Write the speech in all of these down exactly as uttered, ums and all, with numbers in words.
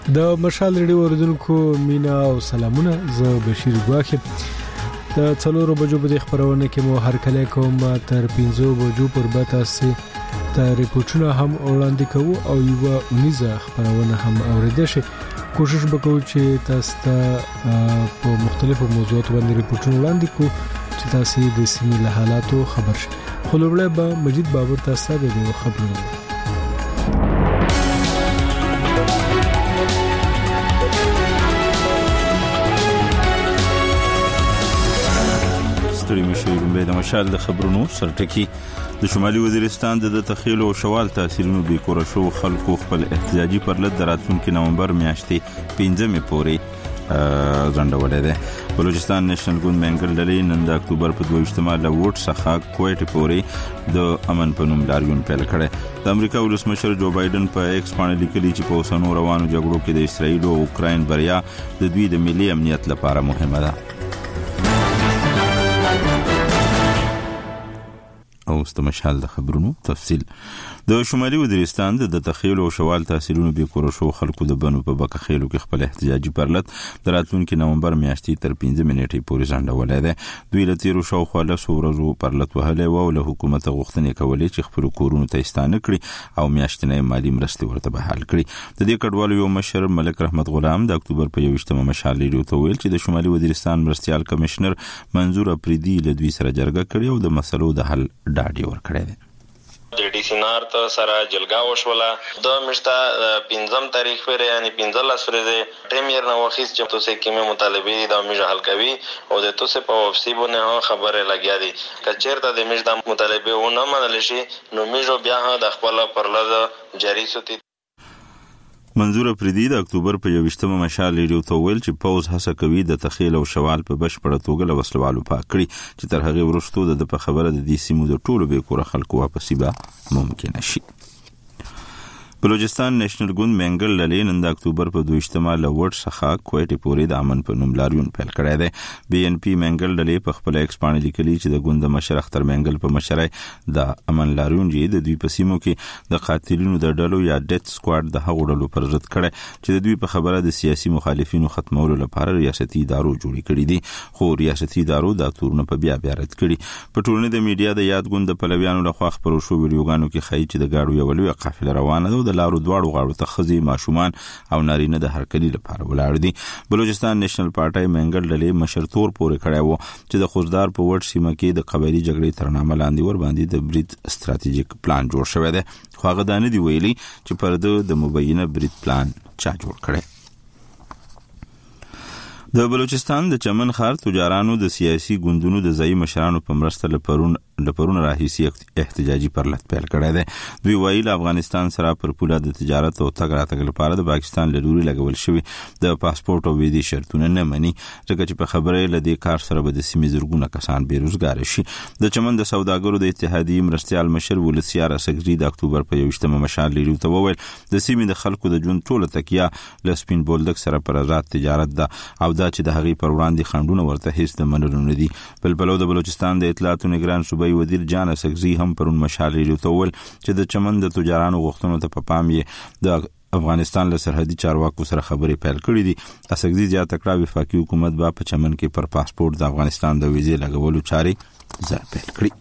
د مشال ریډیو اوریدونکو مینا او سلامونه. زه بشیر ګواخی. د څلورو بجو په خبرونه کې مو هر کله کوم تر پنځو بجو پر بتاسي ته ریپورتونه هم وړاندې کوو او یو اونیزه خبرونه هم اوریدل شي. کوشش وکړو چې تاسو ته په مختلفو موضوعاتو باندې ریپورتونه وړاندې کوو چې تاسو د سیمې له حالاتو خبر شئ. خو لومړی به مجید بابر تاسو ته د خبرونه ستړي مشي لومبه د مشال د خبرونو سرټکی. د شمالي وزیرستان د تخیل او شوال تحصیلونو به کور شو خلکو خپل احتجاجي پرلط دراتونکو نومبر میاشتې پنځمه پورې ځنډولې ده. بلوچستان نېشنل ګوند منګل ډلې نن د اکتوبر په دویشتمه له ووټ څخه کوټې پورې د امن په نوم لاریون پیل کړي. د امریکا ولسمشر جو بایدن په ایکس باندې لیکلي چې په اوسنو روانو جګړو کې د اسرایل او اوکراین بریا د دوی د ملي امنیت لپاره مهمه ده. او استمشال د خبرونو تفصیل. د شمالي وزیرستان د تخیل او شوال تحصیلونو به کور شو خلکو د بنو په بکه خېلو کې خپل احتجاجي پرلط دراتونکو نومبر میاشتې تر پنځه منېټې پورې ځنډولې ده. دوی له تیرو شو خاله سورزو پرلط وهلې و او له حکومت غوښتنې کولې چې خپل کورونو ته استانه کړي او میاشتنې مالی مرستې ورته بحال کړي. د دې کډوالو یو مشر ملک رحمت غلام د اکتوبر په یوشتمه مشال لري ته ویل چې د شمالي وزیرستان مرستيال کمشنر منظور افریدي له دوی سره جرګه کړې او د مسلو د حل ډاډ ورکړی دی. د ډي سي نار ته سره جلګه وشوله د مشتا پنځم تاریخ پر یعنی پنځلس ورځې پریمیر نو وخت چې تاسو کې مطالبه د میجه حل کوي او د تاسو په وفسي باندې خبره لګیا دي کچېرته د میجه د مطالبه و نه منل شي نو میجه بیا د خپل پرلزه جاری سوتی. منظور افریدي د اکتوبر په یوشتمه مشال لري ته ویل چې پوز هڅه کوي د تخیل او شوال په بشپړه توګه له وسلوالو پاک کړي چې تر هغه وروسته د په خبره د دې سیمو د ټولو به کور خلکو واپسی به ممکن شي. بلوچستان نېشنل ګوند منګل ډلې نن د اکتوبر په دویشتمه له وټ څخه کوټې پورې د امن په نوم لاریون پیل کړی دی. بي ان پی منګل ډلې په خپل ایکس باندې لیکلي چې د ګوند مشر اختر منګل په مشرۍ د امن لاریون جې د دوی په سیمو کې د قاتلینو د ډلو یا ډیث سکواډ د هغو ډلو پر ضد کړي چې د دوی په خبره د سیاسي مخالفینو ختمولو لپاره ریاستي ادارو جوړ کړي دي. خو ریاستي ادارو د تورونه په بیا بیا رد کړي. په ټولنه د میډیا د یاد ګوند د پلویانو لخوا خبرو شو ویډیوګانو کې خایي چې د گاډو یو لوی قافله روانه ده او د لارو دواړو غاړو ته خزي ماشومان او نارینه د هرکلی لپاره ولاړ دي. بلوچستان نېشنل پارټي منګل ډلې مشرتور پورې کړی وو چې د خوزدار په وټ سیمه کې د قبایلی جګړې تر نامه لاندې ور باندې د برید ستراتیژیک پلان جوړ شوی دی. خو هغه دانه دی ویلي چې پر د مبینه برید پلان چا جوړ کړی. د بلوچستان د چمن خار تجارانو د سیاسي ګوندونو د ځای مشرانو په مرسته لپرون لپرون راهیسي احتجاجي پرلط پیل کړی دی. دوی وایي له افغانستان سره پر پوله د تجارت او تګ راتګ لپاره د پاکستان له لوري لګول شوی د پاسپورت او ویزې شرطونه نه مني ځکه چې په خبره لدی کار سره به د سیمې زرګونه کسان بیروزګار شي. د چمن د سوداګرو د اتحادیې مرستيال مشر ولسیار اسګری د اکتوبر په یوشتمه مشال لري ته وویل د سیمې د خلکو د جون ټوله تکیه لسپین بولدک سره پر آزاد تجارت ده او دا چې د هغې پر وړاندې خندونه ورته هیڅ د منلو نه دي. بل بلو د بلوچستان د اطلاعاتو نگران صوبایي وزیر جان اسګزي هم پرون مشال لري ته وویل چې د چمن د تجارانو غوښتنو ته په پام یې د افغانستان له سرحدي چارواکو سره خبرې پیل کړې دي. اسګزي زیاته کړه وفاقي حکومت به په چمن کې پر پاسپورت د افغانستان د ویزې لګولو چارې زر پیل کړي.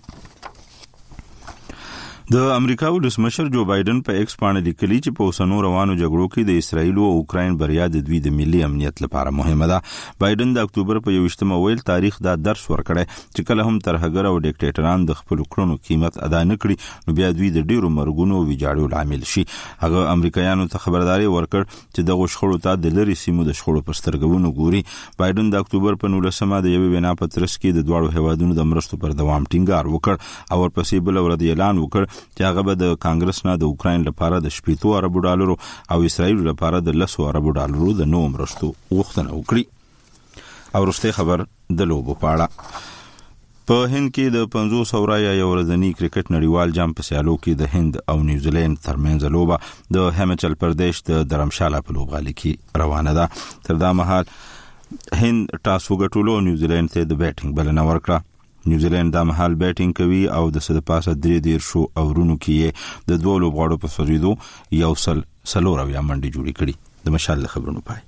د امریکا ولسمشر جو بایدن په ایکس باندې لیکلي چې په اوسنو روانو جګړو کې د اسرایل او اوکراین بریا د دوی د ملي امنیت لپاره مهمه ده. بایدن د اکتوبر په یوشتمه ویل تاریخ دا درس ورکړی چې کله هم ترهګر او ډیکټیټران د خپل کړنو قیمت ادا نه کړي نو بیا دوی د ډیرو مرګونو او ویجاړیو لامل شي. هغه امریکایانو ته خبرداري ورکړ چې دغه شخړو ته د لری سیمو د شخړو پر سترګونو ګوري. بایدن د اکتوبر په نولسمه د یوې وینا په ترڅ کې د دواړو هیوادونو د مرستو پر دوام ټینګار وکړ او ورپسې بل ورځ اعلان وکړ چې هغه به د کانګرس نه د اوکراین لپاره د شپږ اربو ډالرو او اسرایل لپاره د لس اربو ډالرو د نوو مرستو غوښتنه وکړي. او وروسته خبر د لوبو په اړه. په هند کې د پنځوس اوریا یو ورځنی کرکټ نړیوال جام په سیالو کې د هند او نیوزیلند ترمنځ لوبه د هیماچل پردیش د درمشالا په لوبغالي کې روانه ده. تر دا مهال هند ټاس وګټلو، نیوزیلند ته د بیټینګ بلنه ورکړه. نیوزیلند د مهال بیټینګ کوي او د صد پاسه درې دیر شو اورونو کې د دوه لوبغاړو په سریدو یو سل سلور او یا منډي جوړی کړي. د مشال خبرونو پای.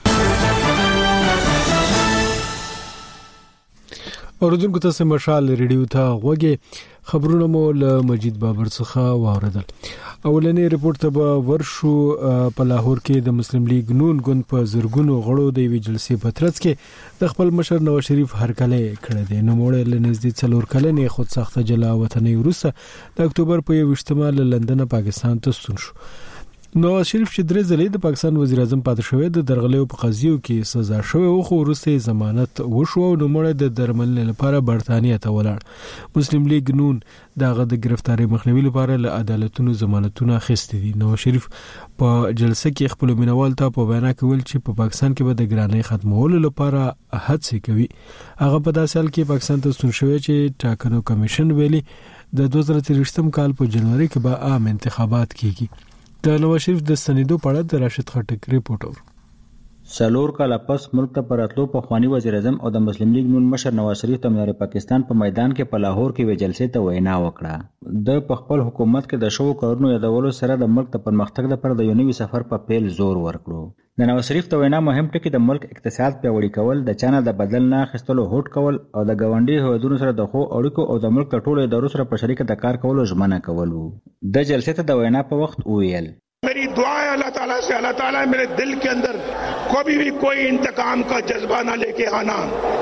اوردونکو ته مشال ریډیو ته غوږی خبرونه مو له مجید بابر څخه واوریدل. اولنې ریپورت ته ورشو په لاهور کې د مسلم لیگ نون ګوند په زرګونو غړو د وی جلسې په ترڅ کې د خپل مشر نواز شریف هرکله کړه دي. نو موږ له نږدې څلور کلنې خود ساخته جلا وطني وروسته د اکتوبر په یوشتمه له لندن پاکستان ته ستون شو. نواز شریف چې درې ځلې د پاکستان وزیر اعظم پاتې شوی د درغلیو په قضیو کې سزا شوی او خو وروسته ضمانت وشو او نو مړ د درملنې لپاره برتانیې ته ولاړ. مسلم لیگ نون دغه د گرفتاری مخنیوي لپاره له عدالتونو ضمانتونه اخیستي دي. نواز شریف په جلسه کې خپل مینوال ته په وینا کې ویل چې په پاکستان کې به د ګرانۍ ختمولو لپاره هڅې کوي. هغه په داسې حال کې پاکستان ته ستون شوی چې ټاکنو کمیشن ویلي د دوه زره څلوېښتم کال په جنوري کې به عام انتخابات کیږي. د نواز شریف د سندو په اړه د راشد خټک ریپورت اور څلور کاله پس ملک ته پراتلو په خواني وزیر اعظم او د مسلم لیگ نون مشر نواز شریف د مدار پاکستان په میدان کې په لاهور کې وی جلسې ته وینا وکړه. د په خپل حکومت کې د شو کارونو یادولو سره د ملک د پرمختګ لپاره د یو نوي سفر په پیل زور ورکړو. د نواز شریف د وینا مهم ټکی د ملک اقتصاد پیاوړی کول، د چانه د بدل نه اخیستلو هوډ کول او د ګاونډي هیوادونو سره د خو اړیکو او د ملک د ټولو ادارو سره په شریکه د کار کولو ژمنه کول وو. د جلسې ته د وینا په وخت ویل मेरी दुआ है अल्लाह ताला से, अल्लाह ताला मेरे दिल के अंदर कभी भी कोई इंतकाम का जज्बा ना लेके आना.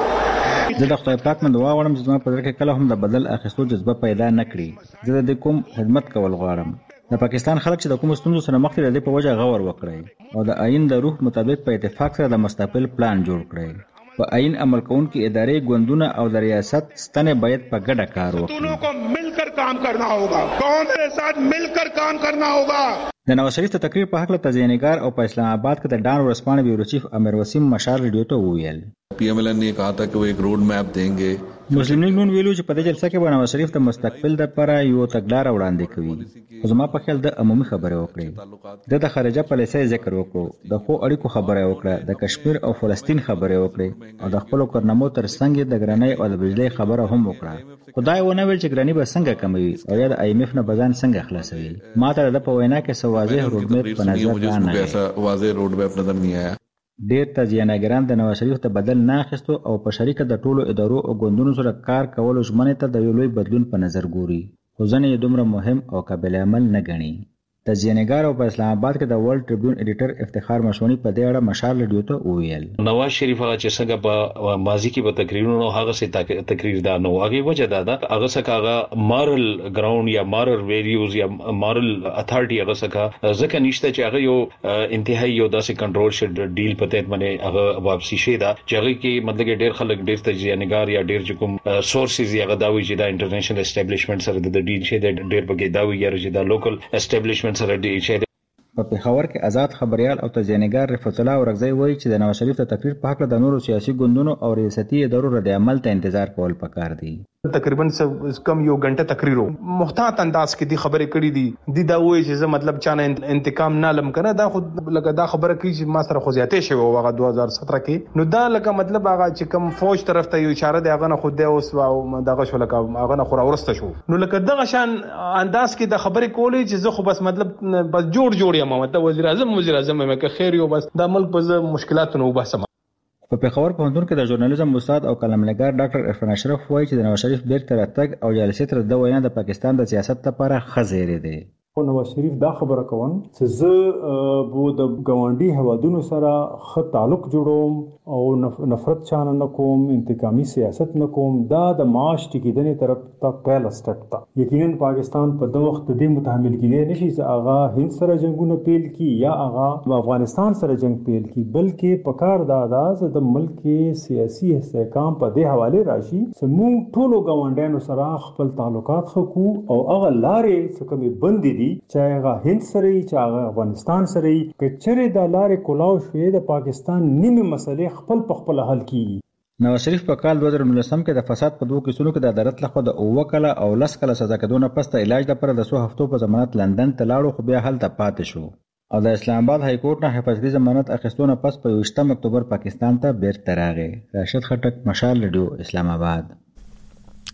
زه د خدای پاک نه دعا غواړم چې زما په زړه کې کله هم د بدل اخیستو جذبه پیدا نه کړي. زه د کوم خدمت کول غواړم. د پاکستان خلک چې د کوم ستونزو سره مخ دي د په وجه غور وکړي او د آئین د روح مطابق په اتفاق سره د مستقبل پلان جوړ کړي. په آئین عمل کوونکې ادارې، ګوندونه او د ریاست ستنې باید په ګډه کار وکړي. दोनों को मिलकर काम करना होगा, कौन के साथ मिलकर काम करना होगा. د نواز شریف د تقریر په حق له تزیینګار او په اسلام آباد کې د ډان ورسپانه بیورو چیف امیر وسیم مشال ریډیو ته وویل. پی ایم ایل این نے کہا تھا کہ وہ ایک روڈ میپ دیں گے. مسلم لیگ نون ویلو چې په دې جلسه کې نواز شریف د مستقبل لپاره یو تګلارې وړاندې کوي. خو زما په خیال د عمومي خبرې وکړي. د د خارجه پالیسۍ ذکر وکړو، د خو اړیکو خبرې وکړه، د کشمیر او فلسطین خبرې وکړي او د خپل کارنامو ترڅنګ د ګرانۍ او د بجلی خبره هم وکړه. خدای ونه ویل چې ګرانی به څنګه کموي او یا د آی ایم ایف نه بزان څنګه خلاصوي. ما ته د په وینا کې سو واضح روډ میپ په نظر نه ایسا واضح روډ میپ نظر نه آیا. ډیر تزیینګران د نواز شریف ته بدل نه اخیستو او په شریکه د ټولو ادارو او ګوندونو سره کار کولو ژمنې ته د یو لوی بدلون په نظر ګوري. خو ځنې یې دومره مهم او قابل عمل نه ګڼي. تزیینګار او په اسلام آباد کې د ورلد ټریبیون ایډیټر افتخار مشونی په دې اړه مشال ریډیو ته وویل. نواز شریف هغه چې څنګه په ماضي کې به تقریرونو هغه څه تقریر دا نو هغه وجه دا ده هغه څه هغه مارل ګراوند یا مارل ویلیوز یا مارل اتھارټي هغه څه ځکه نشته چې هغه یو انتهایی یو داسې کنټرول شډ ډیل پته باندې هغه واپسی شي دا چې هغه کې مطلب ډیر خلک ډیر تزیینګار یا ډیر کوم سورسز یا غداوی چې دا انټرنیشنل اسټابلیشمنت سره د ډیل شي د ډیر بګی داوی یا چې دا لوکل اسټابلیشمنت سره ډیل شي. په پیښور کې آزاد خبريال او تزیینګار رفعت الله اورغزی وایي چې د نواز شریف د تقریر په حق د نورو سیاسي ګوندونو او ریاستي ادارو رد عمل ته انتظار کول پکار دي. تقریبا کم یو غنټه تقریر محتاط انداز کې دی خبرې کړې دي دی دا وایي چې مطلب چانه انتقام نه لم کنه دا خود لکه دا خبره کوي چې ما سره خو زیاتې شوی او هغه دوه هزار سطر کې نو دا لکه مطلب هغه چې کم فوج طرف ته یو اشاره دی هغه نه خود دی اوس او دغه شو لکه هغه نه خو راورسته شو نو لکه دغه شان انداز کې د خبرې کولې چې زه خو بس مطلب بس جوړ جوړ یم مطلب وزیر اعظم وزیر اعظم مې که خیر یو بس دا ملک په مشکلاتو نه وباسم. په پیښور پوهنتون کې د ژورنالیزم استاد او قلمنګار ډاکټر عرفان اشرف وایي چې د نواز شریف بیرته راتګ او جلسې تر د وینا د پاکستان د سیاست لپاره خزیره دی. خو نواز شریف دا خبره کوم چې زه بو د ګاونډي هوادونو سره خط تعلق جوړوم او نفرت چانه نه کوم انتقامي سیاست نه کوم دا د معاش ټیکیدنې طرف ته پهل سټپ تا. یقینا پاکستان په د وخت دې متحمل کېدی نشي چې هغه هند سره جنگونه پیل کی یا هغه افغانستان سره جنگ پیل کی بلکې پکار دا انداز د ملک کې سیاسي استحکام په دې حواله راشي چې موږ ټول ګاونډیانو سره خپل تعلقات خو او هغه لارې څخه کومې بندې چاہے هغه هند سره چې هغه افغانستان سره کچره د لارې کولاو شوې د پاکستان نیمه مسلې خپل په خپل حل کیږي. نواز شریف په کال دوه زره نولسم کې د فساد په دوه کیسونو کې د عدالت لخوا د اوه کاله او لس کاله سزا کېدو پس د علاج لپاره د څو هفتو په ضمانت لندن ته لاړو خو بیا هلته پاتې شو او د اسلام آباد های کورټ نه حفاظتي ضمانت اخیستو نه پس په یوویشتم اکتوبر پاکستان ته بیرته راغی. راشد خټک، مشال ریډیو، اسلام آباد.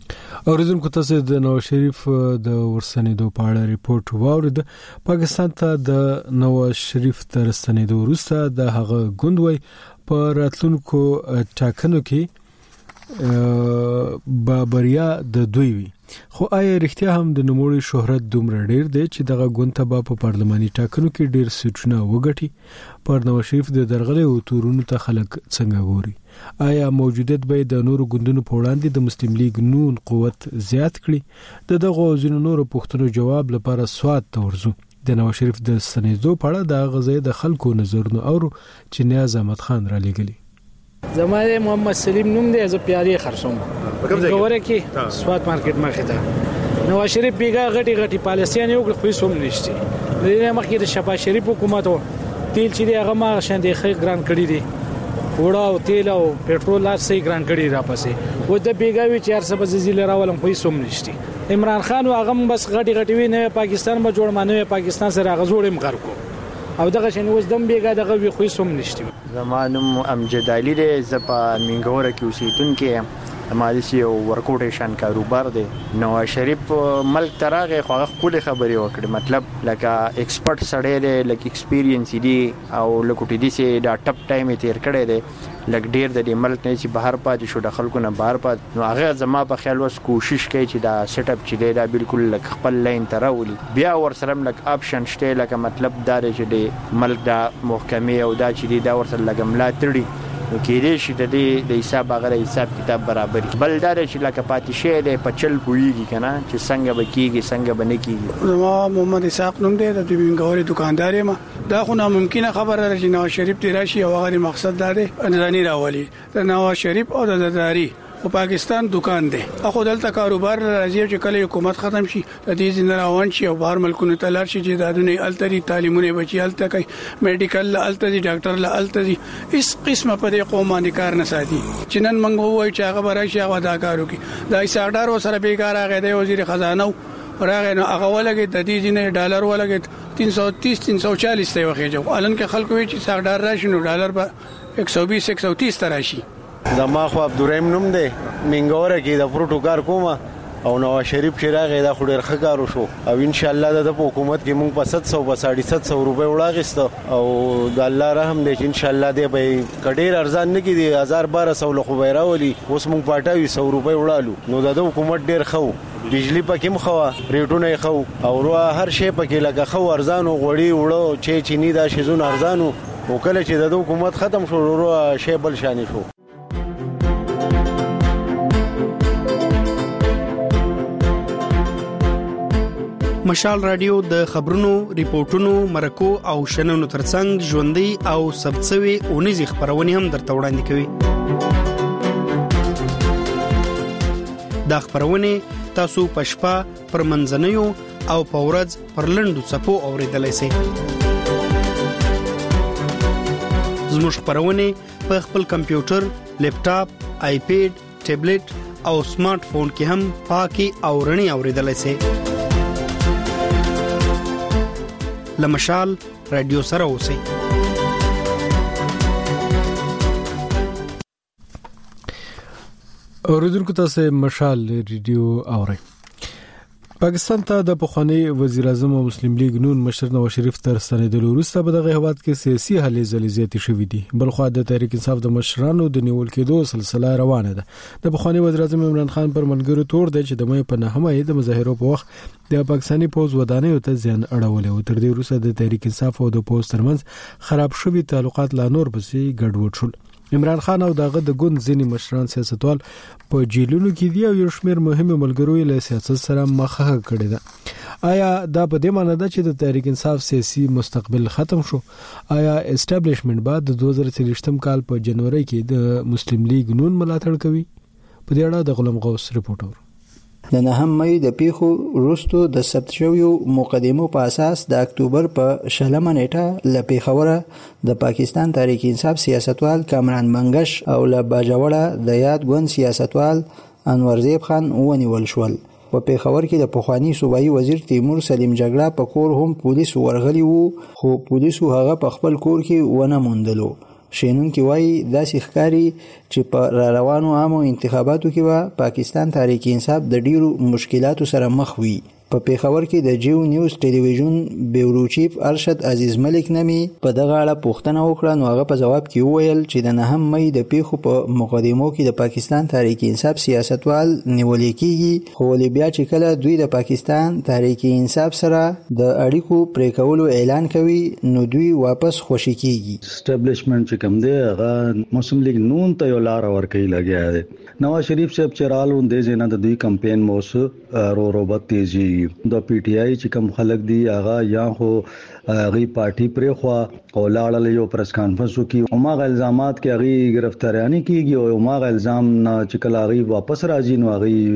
اوریدونکو تاسو د نواز شریف د ورسنیدو په اړه ریپورت واورید. پاکستان ته د نواز شریف تر ورسنیدو وروسته د هغه ګوندوي په راتلونکو ټاکنو کې با بریا د دوی وي. خو آیا رښتیا هم د نوموړي شهرت دومره ډیر دی چې دغه ګوند ته په پارلماني ټاکنو کې ډیر سیټونه وګټي؟ پر نواز شریف د درغلي او تورونو ته خلک څنګه ګوري؟ آیا موجودیت به د نورو ګوندونو په وړاندې د مسلم لیگ نون قوت زیات کړي؟ د دغه ځینو نورو پوښتنو جواب لپاره سواد ته ورځو. د نواز شریف د ستنېدو په اړه د غزې د خلکو نظرونه اورو چې نیاز احمد خان را لېږلي. زمای محمد سلیم نوم دی، زه پیاري خرڅوم ګوره کې سواد مارکیټ مخې ته. نواز شریف بیګا غټي غټي پالیسیان یو خو سوم نشته. د دې مخکې د شفا شریف حکومت تیل چې هغه ما شاندې خې ګران کړی دی، وړا او تیل او پېټرول لا سي ګران کړی را پسې و د بیګاوي چار سبا زیل راولم خو سوم نشته. عمران خان هغه بس غټي غټي وی نه پاکستان به جوړ مانه پاکستان سره غزوړم غر کو او دغه شنو وز دم بیګا دغه وی خو سوم نشته. زمانم امجد علي دې زپا منګوره کې اوسېدون کې مالشي او ورکوټیشن کاروبار دی. نواز شریف ملک تراغه خو خپل خبري وکړي، مطلب لکه ایکسپرت سړی دی، لکه ایکسپیرینس دی او لکه ټی ډي سي دا ټپ ټایم تیر کړی دی، لکه ډیر د ملک نه چې بهر پاتې شو د خلکو نه بهر پات. نو هغه زما په خیال وس کوشش کوي چې دا سیټ اپ چې دی دا بالکل لکه خپل لاین تراولي. بیا ور سره لکه اپشن شته، لکه مطلب دا چې دی ملک دا محکمه او دا چې دی دا ور سره لکه ملا تړي نو کې دې شي د دې د حساب هغه حساب کتاب برابر بل دا چې لکه پاتې شي د پچل پويږي کنه چې څنګه بکیږي څنګه بنه کیږي. زما محمد اسحاق نوم دی، د بیمګوري دکاندار ما. دا خو ناممکنه خبره ده چې نواز شریف دی راشي او هغه مقصد دا دی انځاني راولي. د نواز شریف او د زرداری او پاکستان دکان دی. اخو دلته کاروبار راځي چې کله حکومت ختم شي د دې زنده روان شي او بهر ملکونو ته لاړ شي چې دادونه التري تعلیمونه بچي الته کوي، میډیکل التري ډاکټر لا التري اس قسمه په قومانه کار نه ساتي. چنن منغو وای چې هغه برای شي هغه دا کارو کوي. دا ایساډار وسره بیکار هغه دی وزیر خزانه راغی نو هغه ولګي د دې جنې ډالر ولګي تین سو تیس تین سو چالیس ته وخیجو. الان کې خلکو وی چې ایساډار راشي نو ډالر په یک سو بیس یک سو تیس تراشي. زما خو عبدالرحیم نوم دی، منګوره کې د پروتو کار کوم او نواز شریف چې راغی دا خو ډېر ښه کار وشو او ان شاء الله د حکومت کې موږ په سات سو په ساڑھے سات سو روپے وړاغسته او د الله رحم دی چې ان شاء الله دې به کډیر ارزان نه کیدي هزار بارہ سو له خو بیراولي اوس موږ پټاوي سو روپے وړالو نو د حکومت ډېر خو بجلی پکې مخوا ریټونه خو او رو هر شی پکې لګه خو ارزانو غوړی وړو چې چینی دا شیزون ارزانو او کله چې د حکومت ختم شو رو شی بل شانی شو. مشال رادیو د خبرونو، ریپورتونو، مرکو او شننو ترڅنګ ژوندۍ او سبڅوي اونیزي خبرونه هم درته وړاندې کوي. دا خبرونه تاسو پښپا پر منځنیو او پورز پر لندو صفو اوریدلای شئ. زموږ خبرونه په خپل کمپیوټر، لیپټاپ، آیپیډ، ټابلیټ او سمارټ فون کې هم پاکي او رڼي اوریدلای شئ. لمشال رادیو سره اوسئ. اوریدونکو تاسو مشال رادیو اورئ. پاکستان ته د پخوانی وزیر اعظم او مسلم لیگ نون مشر نواز شریف تر ستنېدلو وروسته په دغه هیواد کې سیاسي هلې ځلې زیاتې شوې دي. بلخو د تحریک انصاف د مشرانو د نیول کېدو سلسله روانه ده. د پخوانی وزیر اعظم عمران خان پر ملګرو تور دی چې د مې په نهمه د مظاهرو په وخت د پاکستاني پوز ودانیو ته ځان اړولې او تر دې وروسته د تحریک انصاف او د پوز ترمنځ خراب شوي تعلقات لا نور پسې ګډوډ شول. عمران خان او دغه د ګوند ځینی مشران سیاستوال په جیلونو کې دی او یو شمېر مهمه ملګرو یې له سیاست سره مخه کړی ده. آیا دا په دې معنی ده چې د تحریک انصاف سیاسي مستقبل ختم شو؟ آیا اسټابلیشمنت بعد د دوه زره څلوېښتم کال په جنوري کې د مسلم لیگ نون ملاتړ کوي؟ په دې اړه د غلام غوث رپورټ اورو. د نهم مې د پیښو وروسته د ثبت شویو مقدمو په اساس د اکتوبر په شلمه نیټه له پیښوره د پاکستان تحریک انصاف سیاستوال کامران منګش او له باجوړه د یاد ګوند سیاستوال انورزیب خان ونیول شول. په پیښور کې د پخوانی صوبایي وزیر تیمور سلیم جګړه په کور هم پولیس ورغلي وو، خو پولیسو هغه په خپل کور کې ونه موندلو. شینونکي وایي داسې ښکاري چې په را روانو عامو انتخاباتو کې به پاکستان تحریک انصاف د ډیرو مشکلاتو سره مخ وي. په پیښور کې د جیو نیوز ټلویزیون بیورو چیف ارشد عزیز ملک نمی په دغه اړه پوښتنه وکړه، نو هغه په جواب کې وویل چې د نهم مې د پیښو په مقدمو کې د پاکستان تحریک انصاف سیاستوال نیول کېږي، خو ولې بیا چې کله دوی د پاکستان تحریک انصاف سره د اړیکو پرې کولو اعلان کوي نو دوی واپس خوشي کېږي. اسټابلیشمنت چې کوم دی هغه مسلم لیگ نون ته یو لار ورکوي لګیا دی. نواز شریف صاحب چې رالو د ځینې د دوی کمپین موس رو روبت تیزی د پی ټی آی چې کوم خلک دی هغه یا خو غي پارټي پرې خو او لاړل یو پریس کانفرنس وکي او ما الزامات کې غي گرفتاریانی کیږي او ما الزام نه چې کله غي واپس راځي نو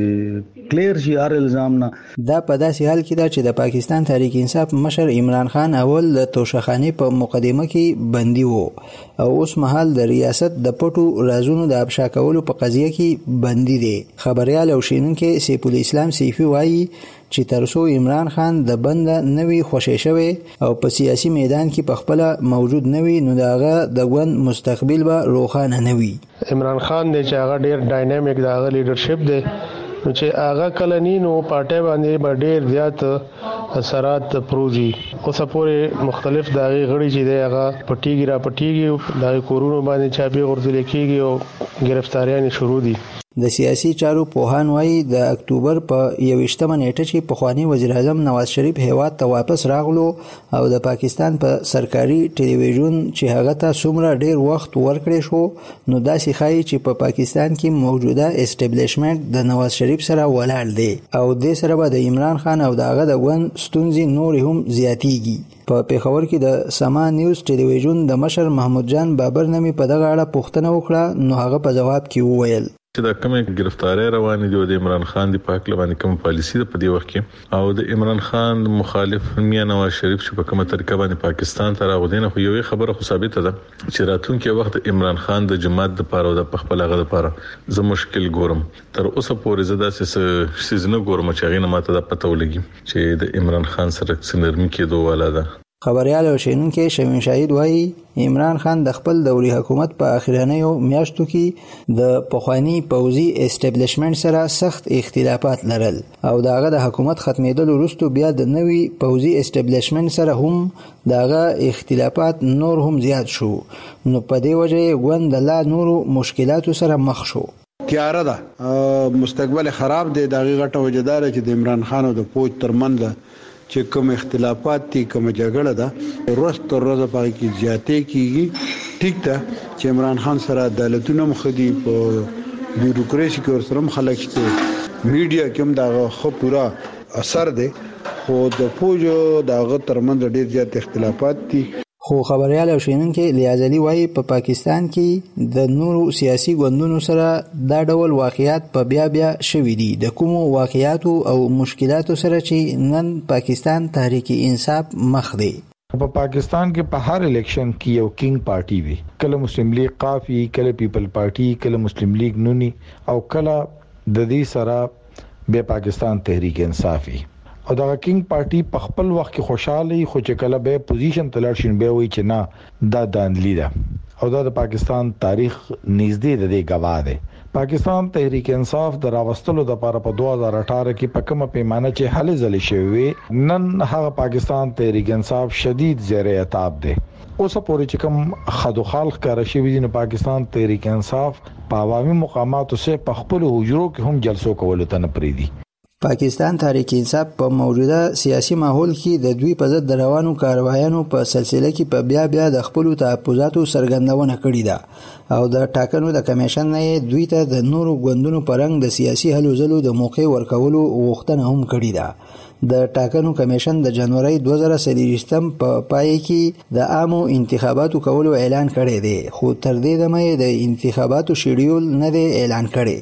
غي کلیر شي هر الزام نه. دا په داسې حال کې دا چې د پاکستان تحریک انصاف مشر عمران خان اول د توشخانه په مقدمه کې بندي وو او اوس مهال د ریاست د پټو رازونو د افشا کولو په قضیه کې بندي دي. خبريال او شینونکو سیف الاسلام سیفی وایي چې ترسو عمران خان د بند نوی خوشی شوی او په سیاسي میدان کې په خپل موجود نوی نو داغه د ګوند مستقبل به روښانه نوی. عمران خان د چې هغه ډیر ډاینامیک داغه لیډرشپ دی نو چې هغه کلنی نو پارټي باندې به ډیر زیات اثرات پروزي او سپورې مختلف داغي غړي چې دی هغه پټیږي را پټیږي داغي کورونو باندې چابي غورځل کېږي او گرفتاریان شروع دي. د سیاسي چارو پوهان وایي د اکتوبر په یوویشتمه نیټه چې پخوانی وزیر اعظم نواز شریف هیواد ته واپس راغلو او د پاکستان په پا سرکاري ټلویزیون چې هغه ته څومره ډیر وخت ورکړی شو نو داسې ښایي چې په پا پاکستان کې موجوده اسټابلیشمنت د نواز شریف سره ولاړ دی او د سره به د عمران خان او دغه د ګوند ستونزې نور هم زیاتیږي. په پیښور کې د سما نیوز ټلویزیون د مشر محمود جان بابر نمی په دغه اړه پوښتنه وکړه نو هغه په جواب کې وویل چې د کومه گرفتاری روانې دی د عمران خان دی پاک لبانې کوم پالیسی په دی وخت کې او د عمران خان مخالف میا نواز شریف چې په کومه طریقه باندې پاکستان ته راغودنه خو یو خبره خو ثابته ده چې راتلونکي وخت عمران خان د جماعت د پاره او د خپل هغه لپاره زه مشکل ګورم. تر اوسه پورې زه داسې سيزنه ګورم چې هغه نه ماته د پته ولګي چې د عمران خان سره څنګه کېدو والا ده. خبريال او شینونکو شمیم شاهد وایي عمران خان د خپل دوري حکومت په اخرانیو میاشتو کې د پخوانی پوځي اسټابلیشمنت سره سخت اختلافات لرل او داغه د حکومت ختمېدل وروسته بیا د نوي پوځي اسټابلیشمنت سره هم داغه اختلافات نور هم زیات شو نو په دې وجه ګوند لا نور مشکلاتو سره مخ شو. تیاره ده مستقبل خراب دی دغه غټه وجدار چې د عمران خان او د پوج ترمنځ چې کوم اختلافات دي کوم جګړه ده ورځ تر ورځې په کې زیاتې کیږي. ټیک ده چې عمران خان سره عدالتونه مخدي په بیوروکراسي کې ورسره خلک شته میډیا کې هم دا خو پورا اثر دی خو د پوجو دغه ترمنځ ډېر زیات اختلافات دي. خو خبريال او شینونکو لیازلی وایي په پا پاکستان کې د نورو سیاسي ګوندونو سره دا ډول واقعیات په بیا بیا شوي دي د کومو واقعیاتو او مشکلاتو سره چې نن پاکستان تحریک انصاف مخ دی. په پاکستان کې په هر الیکشن کې یو کینګ پارټي وي، کله مسلم لیگ قافي، کله پیپل پارټي، کله مسلم لیگ نونی او کله د دې سره به پاکستان تحریک انصاف وي او دا کینګ پارټي په خپل وخت کې خوشاله خو چې کله به پوزیشن تلل شین به وي چې نه دا دانلی ده او دا د پاکستان تاریخ نږدې د دې گواه ده. پاکستان تحریک انصاف د راوستلو د لپاره په دوه هزار اټھارہ کې په کومه پیمانه چې حل ځلې شوی نن هغه پاکستان تحریک انصاف شدید زیر عتاب ده. اوس پورې چې کوم خدوخال ښکار شوی دی نو پاکستان تحریک انصاف په عوامي مقاماتو سره په خپل حجرو کې هم جلسو کولو ته نه پریدي. پاکستان تحریک انصاف په موجوده سیاسي ماحول کې د دوی په ضد روانو کاروایانو په سلسله کې په بیا بیا د خپل تحفظاتو څرګندونه کړې ده او د ټاکنو د کمیشن نه دوی ته د نورو ګوندونو پرنګ د سیاسي هلو ځلو د موقع ورکولو غوښتنه هم کړې ده. د ټاکنو کمیشن د جنوري دوه زره څلوېښتم په پای کې د عامو انتخاباتو کولو اعلان کړی دی خو تر دې دمه د انتخاباتو شیډیول نه دی اعلان کړی.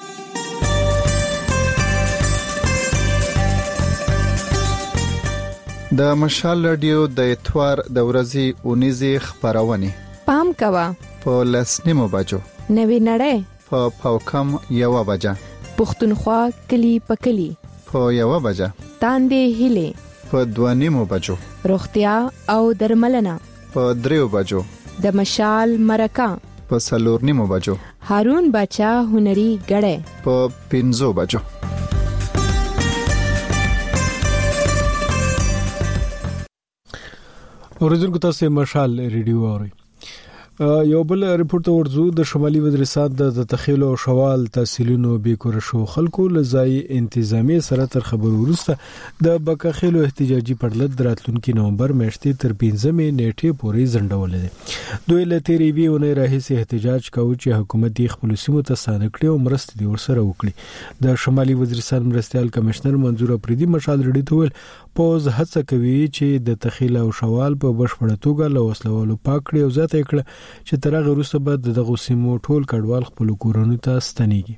د مشال رادیو د اتوار د ورځې اونیزې خبرونه پام کوا په لسنیمو بجو نوی نړۍ په پاوکم یو بجه پښتونخوا کلی پکلی په یو بجه تاندې هله په دوه نیمو بجو روغتیا او درملنه په دریو بجو د مشال مرکه په څلور نیمو بجو، هارون بچا هنري غړې په پنځو بجو. اوریدونکو تاسو مشال ریډیو اورئ. یو بل ریپورت ورزو د شمالي وزیرستان د تخیل او شوال تحصیلونو بیکور شو خلکو لزای انتظامی سره تر خبرو ورسته د بکاخیلو احتجاجي پړلت دراتلونکو نومبر میاشتې تر پنځمې نیټې پورې ځنډولې ده. دوی له تیرې ویونه راهیسې احتجاج کاوه چې حکومت یې خپل سیمو ته ستانه کړي او مرستې دي ورسره وکړي. د شمالي وزیرستان مرستيال کمشنر منظور افریدي مشال ریډي ته ویل پوز هڅه کوي چې د تخیل او شوال په بشپړه توګه له وسلوالو پاک کړي او ځاته کړي چې ترغه وروسته بعد دغه سیمو ټول کډوال خپل کورونو ته ستنيږي.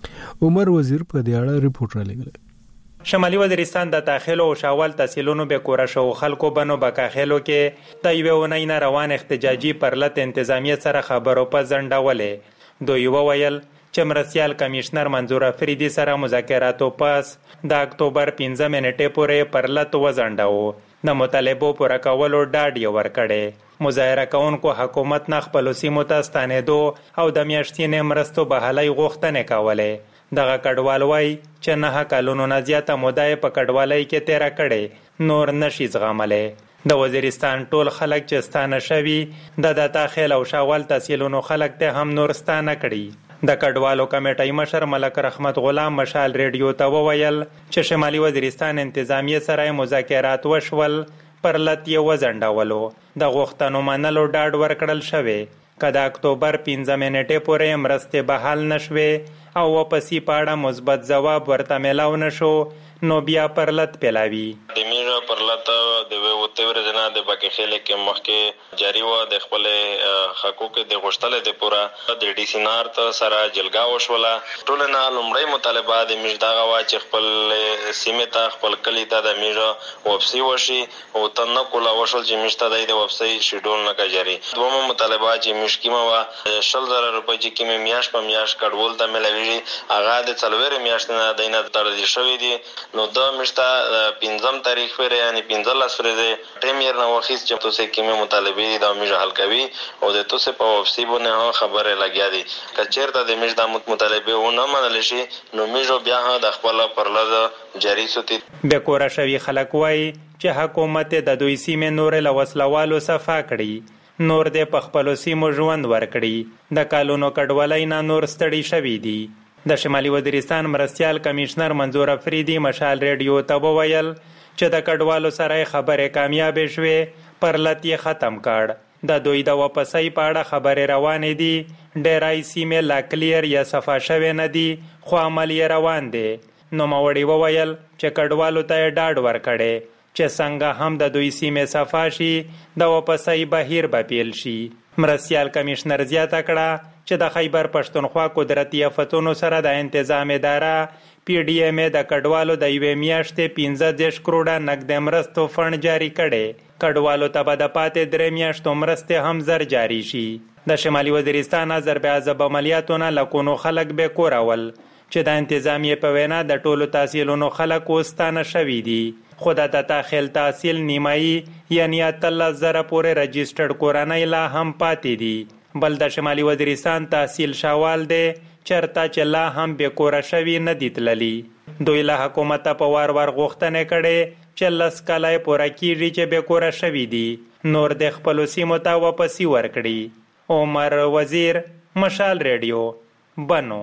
عمر وزیر په دې اړه ریپورت را لګل. شمالي وزیرستان د تخیل او شوال تحصیلونو به کور شو خلکو بنو بکاخیلو کې د یو ونې نه روان احتجاجي پرلت انتظامیه سره خبرو په ځنډولې. دوی وویل چې مرستيال کمشنر منظور افریدي سره مذاکراتو پس د اکتوبر پنځمې نیټې پورې پرلت وځنډاو. د مطالبو پوره کولو ډاډ یې ورکړی. مظاهره کوونکو حکومت نه خپل سیمو ته ستنېدو او د میاشتې مرستو بهالۍ غوښتنې کولې. دغه کډوال وای چې نه کلونو نه زیاته موده په کډوالۍ کې تیر کړي نور نشي زغملې. د وزیرستان ټول خلک چې ستانه شوي د د تخیل او شوال تحصیلونو خلک ته هم نور ستانه کړي. د کډوالو کمیټې مشر ملک رحمت غلام مشال ریډیو ته وویل چې شمالي وزیرستان انتظامیه سره مذاکرات وشول پرلت یې وځنډولو. د غوښتنو منلو ډاډ ورکړل شوی. که د اکتوبر پنځمې نیټې پورې مرستې بحال نشوي او واپسی پاړه مثبت جواب ورته ملاو نشو نو بیا پرلت پیلاوي. د میرا پرلت د وته ورځنه د بکخېل کې مخکې جاری و د خپل حقوق د غشتل د پورا د ډي سي نار ته سره جلګا وشوله. ټول نه لمړی مطالبه د میرداغه وا چې خپل سیمه ته خپل کلی ته د میرا واپسی وشي او تنه کولا وشول چې مشته د واپسی شیډول نه کجري. دومره مطالبه چې مشکیمه وا شل زره روپۍ چې کې میاش په میاش کډول ته ملوي هغه د څلور میاشت نه دینه ترځي شوې دي. نو د مشته پنځم تاریخ پر یعنی پنځلس ورځې پریمیر نو وخت چې تاسو کې مطالبه د میجه حل کوي او د تاسو په واپسی باندې خبره لګیا دي. کچېرته د میجه د مطالبه و نه منل شي نو میجه بیا د خپل پرلز جاری سوتی. د کور شوی خلک وای چې حکومت د دوی سیمه نور له وسلوالو صفا کړي نور د پخپلو سیمو ژوند ورکړي. د کالونو کډوالۍ نه نور ستړي شوي دي. د شمالي وزیرستان مرستيال کمشنر منظور افریدي مشال ریډیو ته وویل چې د کډوالو سره خبرې کامیاب شوه پرلت یې ختم کړ. د دوی د واپسۍ پاړه خبرې روانې دي. ډیرای سیمه لا کلیر یا صفا شوه نه دي خو عمل یې روان دي. نو موري وویل چې کډوالو ته ډاډ ورکړي چې څنګه هم د دوی سیمه صفا شي د واپسۍ بهیر به پیل شي. مرستيال کمشنر زیاته کړه چې د خیبر پښتونخوا قدرتي آفتونو سره د انتظام اداره پی ډی ایم د کډوالو د یوې میاشتې پنځه دېرش کروڑه نقد مرستو فند جاری کړي. کډوالو ته به د پاتې درې میاشتو مرستې هم زر جاری شي. د شمالي وزیرستان ضربه عملیاتونه لکونو خلک به کورول چې د انتظامیه په وینا د ټولو تحصیلونو خلک وستانه شوي دي. خو د تخیل تحصیل نیمایي یعنی اتلس زره پورې رجسټرډ کورنۍ لا هم پاتې دي. بل د شمالي وزیرستان تحصیل شوال دی چرته چې لا هم به کور شوي نه دي تللي. دوی له حکومت په وار وار غوښتنې کړي چې لس کاله پوره کیږي چې به کور شوي دي نور د خپل سیمو ته واپسی ورکړي. عمر وزیر مشال ریډیو بنو.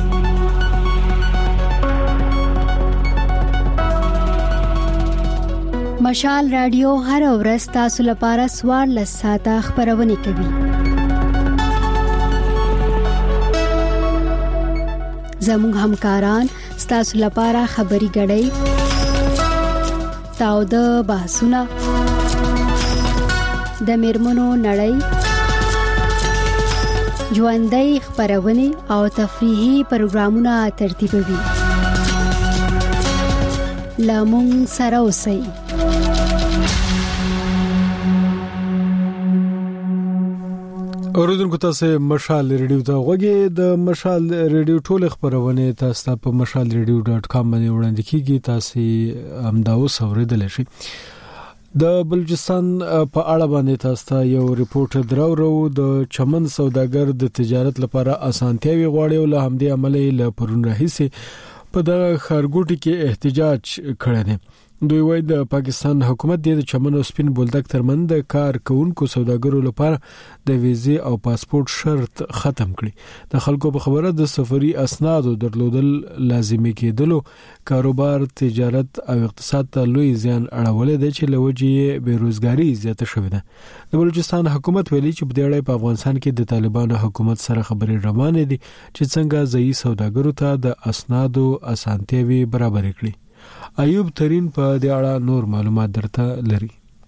مشال رادیو هر ورځ تاسو لپاره سوار لساته خبرونه کوي. زموږ همکاران ستاسو لپاره خبري غړي تاو د بحثونه د میرمنو نړۍ ژوندۍ خبرونه او تفریحي پروګرامونه ترتیبوي. لامون سره اوسئ. اوریدونکو تاسو مشال ریډیو ته غوږی د مشال ریډیو ټول خبرونه تاسو په مشال ریډیو ډاټ کام باندې وړاندې کیږي. تاسو همدا اوس اوریدل شئ. د بلوچستان په اړه باندې تاسو ته یو ریپورت دراوړو. د چمن سوداګر د تجارت لپاره اسانتیاوي غواړي او له همدې عملي له پرون راهیسې په دغه خارګوټي کې احتجاج کړی دی. دوی وايي د پاکستان حکومت د چمن او سپین بولدک ترمن د کار کوونکو سوداګرو لپاره د ویزې او پاسپورت شرط ختم کړي. د خلکو په خبره د سفري اسنادو درلودل لازمي کېدلو کاروبار، تجارت او اقتصاد ته لوی زیان اړولې دی چې لوجې بیروزګاری زیاته شوې ده. د بلوچستان حکومت ویلي چې په دې اړه په افغانستان کې د طالبانو حکومت سره خبرې روانې دي چې څنګه ځایي سوداګرو ته د اسنادو اسانتیاوي برابر کړي. ایوب ترين په دې اړه نور معلومات درته لري.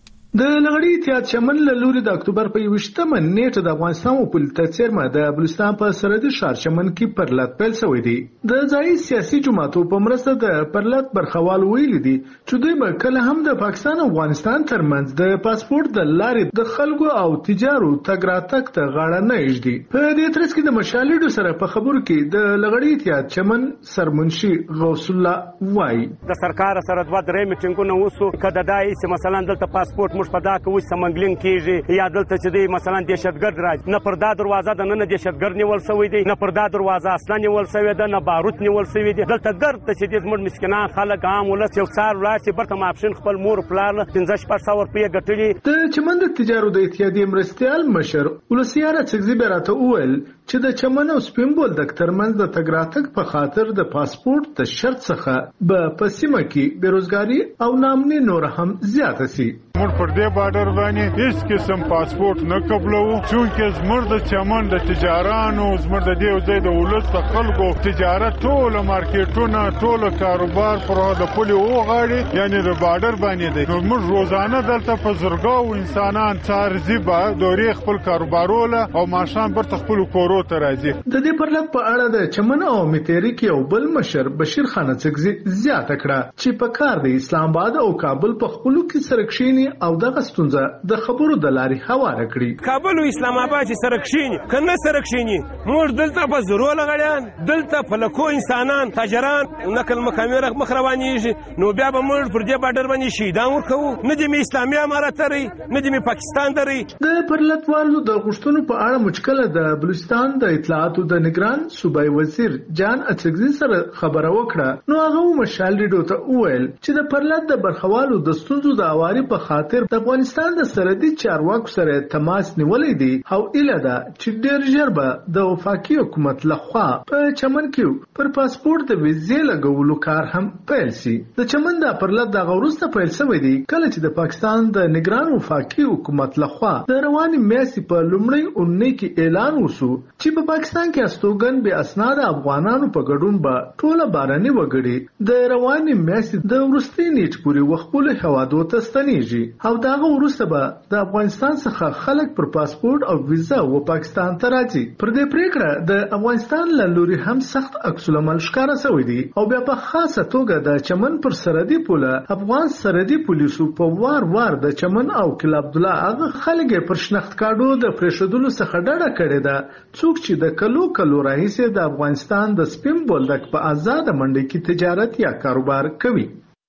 د لغړی اتحاد چمن له لوري د اکتوبر په یوشتمه نیټه د افغانستان په تڅرمه د بلوچستان په سرحدي ښار چمن کې پرلط پیل شوې دي. د ځایي سیاسي جماعتو په مرسته د پرلط برخوال ویل دي چې دوی به کله هم د پاکستان او افغانستان ترمنځ د پاسپورت د لارې د خلکو او تجارو تګ راتګ ته غاړه نه ایږدي. په دې ترڅ کې د مشالډو سره په خبرو کې د لغړی اتحاد چمن سرمنشي غوث الله وایي د سرکار سره دوه درې میټینګونه وسو کده دای چې مثلا دلته پاسپورت مش پدا کوي سمنګلینګ کیږي یا دلته چې دی مثلا دهشتګرد راځي نه پر دا دروازه د نه دهشتګرد نیول شوی دی نه پر دا دروازه اصلا نیول شوی دی نه باروت نیول شوی دی. دلته ګرد ته چې د زموږ مسکینان خلک عام ولس یو سار راشي برته ماپشن خپل مور پلار پنځه شپږ سو روپیه ګټلي. د چمن د تجارو د اتحادیې مرستيال مشر ولسیاره څګزی براته وویل چې د چمن او سپین بولدک ترمنځ د تګ راتګ په خاطر د پاسپورت د شرط څخه به پسیمه کې بیروزګاری او نامني نور هم زیاته سي. موږ پر دې بارډر باندې هیڅ قسم پاسپورت نه قبلو چونکه زموږ د چمن د تجارانو زموږ د دې ځای د ولس د خلکو تجارت ټول مارکیټونه ټول کاروبار پر د پولي او غاړي یعنی د بارډر باندې دی. نو موږ روزانه دلته په زرګاو انسانان څارزي به دوري خپل کاروبارونه او ماشان پر خپل کورو ته راځي. د دې پرلط په اړه د چمن او میتيري کې یو بل مشر بشیر خان څګزي زیاته کړه چې په کار د اسلام آباد او کابل په خپلو کې سرکشيني او دغه ستونزه د خبرو د لارې حواله کړي. کابل او اسلام آباد چې سرکشيني کنه سرکشيني موږ دلته په ضرور لغړیان دلته په لکو انسانان تاجران نقل مکامره مخروانیږي نو بیا به موږ پر دې بارډر باندې شهیدان ورکو نه د اسلامي امارات لري نه د پاکستان لري. د پرلطوالو د غشتونو په اړه مشکله د بلوچستان د اطلاعاتو د نگران صوبای وزیر جان اڅګزي سره خبره وکړه نو هغه مشال ریډو ته وویل چې د پرلط د برخوالو د ستونزو د اواري په خاطر د افغانستان د سرحدي چارواکو سره تماس نیولې دي او اله ده چې ډېر ژر به د وفاقي حکومت لخوا په چمن کې پر پاسپورت د ویزې لګولو کار هم پیل شي. د چمن د پرلط د غوړسته پیل شوی دی کله چې د پاکستان د نگران وفاقي حکومت لخوا د رواني میاشتې په لومړۍ اونۍ کې اعلان وشو چې په پاکستان کې استوګن به اسناد افغانانو په ګډون به ټوله باراني وګړي د رواني میاشتې د ورستي نیټ پورې وخپل هوادو ته ستنیږي او داغه وروسته به د افغانستان څخه خلک پر پاسپورت او ویزا و پاکستان ته راځي. پر دې پریکړه د افغانستان له لوري هم سخت عکس العمل ښکاره شوی دی او بیا په خاصه توګه د چمن پر سرحدي پوله افغان سرحدي پولیسو په وار وار د چمن او کلا عبد الله هغه خلک پر شناخت کارډو د پرېښودلو څخه ډډه کړې ده څوک چې د کلو کلو راهیسې د افغانستان د سپین بولدک په آزاد منډي کې تجارت یا کاروبار کوي.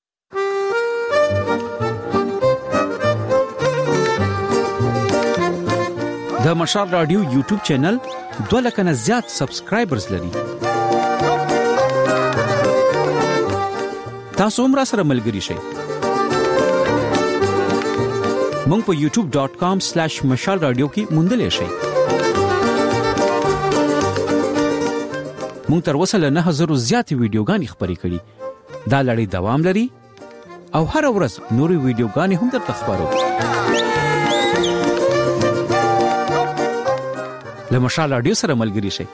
د مشال رادیو یوټیوب چینل دوه لک نه زیات سبسکرایبرز لري. تاسو هم را سره ملګري شئ. مونږ په یوټیوب ډاٹ کام سلیش مشال رادیو کې موندلی شئ. مونږ تر اوسه له نه هزارو زیاتې ویډیوګانې خپرې کړي. دا لړۍ دوام لري او هر ورځ نورې ویډیوګانې هم درته خپرو. له مشال رادیو سره ملګري شئ.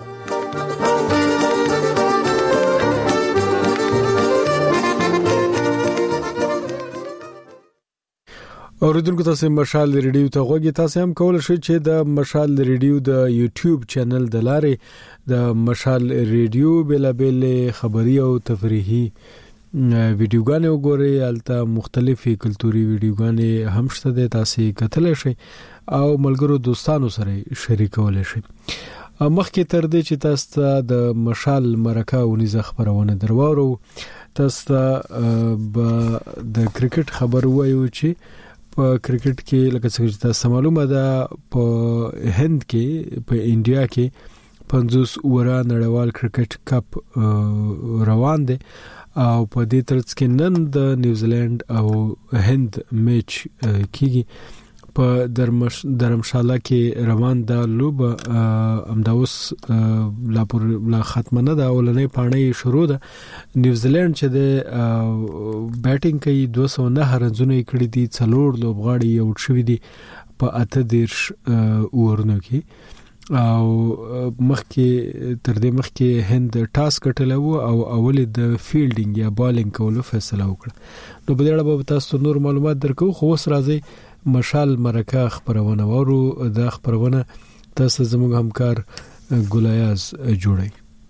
اوریدونکو تاسو مشال ریډیو ته غوږی تاسو هم کول شئ چې د مشال ریډیو د یوټیوب چینل د لارې د مشال ریډیو بلابل خبري او تفریحي ویډیوګانې وګورئ. البته مختلفي کلتوري ویډیوګانې هم شته د تاسو کتل شئ او ملګرو دوستانو سره شریکول شئ. مخکې تر دې چې تاسو د مشال مرکه ونیزه خبرونه درواورو تاسو د کرکټ خبر وایو چې په کرکټ کې لکه څنګه چې تاسو معلومه ده په هند کې په انډیا کې پنځوس اورا نړیوال کرکټ کپ روان دي او په دې ترڅ کې نن د نیوزیلند او هند میچ کیږي په درمشاله کې روان ده لوب امداوس لا پر لا ختمه نه ده اولنې پاڼې شروع ده نیوزیلند چې د بیټینګ کوي دوه سوه نه رنونه کړي دي څلور لوبغاړي یو شوي دي په اته دیرش اورونو کې او مخکې تر دې مخکې هند ټاس کټل او اول د فیلډینګ یا بالینګ کولو فیصله وکړه نو په دې اړه به تاسو نور معلومات درکو خو اوس راځي مشال مرکه خبرونه ورو د خبرونه تاسو زموږ همکار ګولیاز جوړي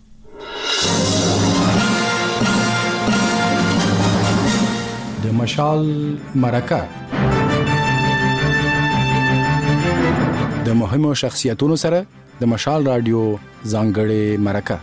د مشال مرکه د مهمو شخصیتونو سره د مشال رادیو ځانګړې مرکه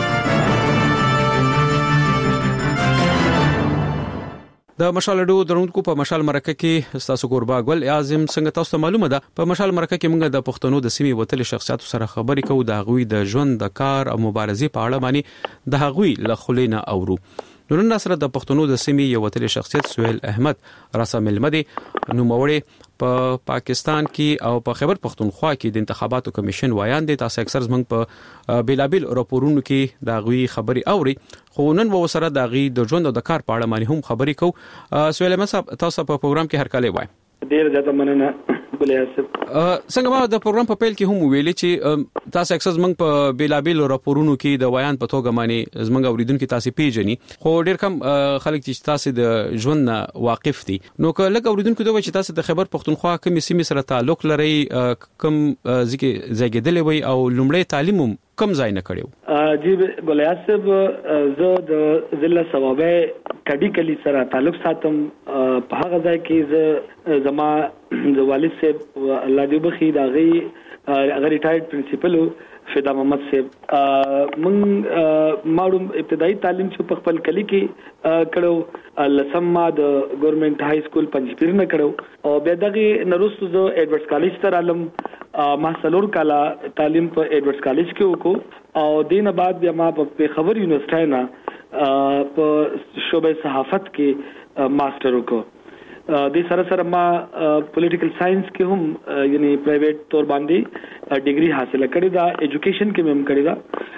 د مشال رادیو درونکو په مشال مرکه کې تاسو قربا ګل اعظم څنګه تاسو معلومه ده په مشال مرکه کې موږ د پښتنو د سیمې وتل شخصیتو سره خبرې کوو د غوي د ژوند د کار او مبارزې په اړه باندې د غوي لخلینه اورو نن سره د پښتنو د سیمې یو وتل شخصیت سہیل احمد راسا ملمدي نو موړې په پاکستان کې او په خیبر پختونخوا کې د انتخاباتو کمیشن وایان دي تاسو اکثر زمنګ په بیلابل راپورونو کې د غوي خبري اوري خو نن و سره د غوي د ژوند او د کار په اړه باندې هم خبري کو سہیل احمد صاحب تاسو په پروګرام کې هر کله وای ډیر زیاته مننه ګلیاسب څنګه ما د پروګرام په پیل کې هم ویلي چې تاسو اکثر زمنګ په بیلابل راپورونو کې د وایان په توګه باندې زمنګ اوریدونکو تاسو پیژني خو ډیر کم خلک چې تاسو د ژوند واقف دي نو که لکه اوریدونکو دوی چې تاسو د خیبر پختونخوا کومې سیمې سره تعلق لري کوم ځکه زیږیدلې وي او لومړی تعلیم کم ځای نه کړیو جی ګلیاسب زه د ضلع ثوابه کډی کلی سره تعلق ساتم په هغه ځای کې زه زما د والد صاحب الله دې بخي دا غي هغه ریټایرډ پرنسپل فدا محمد صاحب من ماړو ابتدایي تعلیم چې په خپل کلی کې کړو لسمه د ګورنمنت های سکول پنځپیر نه کړو او بیا دغه نروستو زه ایډورډز کالج تر علم ما سلور کالا تعلیم په ایډورډز کالج کې وکړو او دینه بعد بیا ما په خبر یونیورسيټي نه په شعبه صحافت کې ماستر وکړو د سره سره ما پولیټیکل ساينس کې هم یعنی پرایویټ تور باندې ډیګري حاصله کړې ده ایجوکیشن کې هم کړې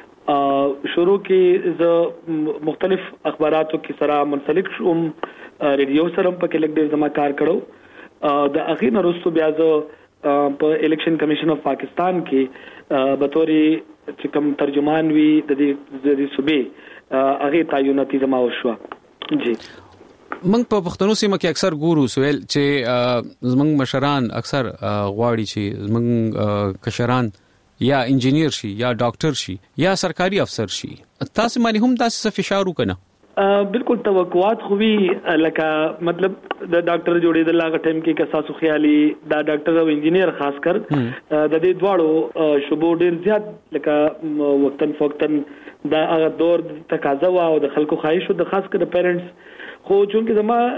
ده شروع کې ز مختلف اخباراتو کې سره منسلک شوم ریډیو سره په کې لګ ډیر زما کار کړو د اخیر وروسته بیا ز په الیکشن کمیشن اف پاکستان کې بطوري چې کوم ترجمان وی د دې صوبې هغه تعیناتي زما وشو جی موږ په پښتنو سیمه کې اکثر ګورو سویل چې زمنګ مشران اکثر غواړي چې زمنګ کشران یا انجینیر شي یا ډاکټر شي یا سرکاري افسر شي تاسو باندې هم تاسو فشار وکنه بالکل توقعات خو وی لکه مطلب د ډاکټر جوړېدل هغه ټیم کې کساسو خیالي دا ډاکټر او انجینیر خاص کر د دې دواړو شوبو ډیر زیات لکه وقتن فوقتن دا هغه دور تقاضا او د خلکو خواهش او د خاص کر پیرنټس خو چونکه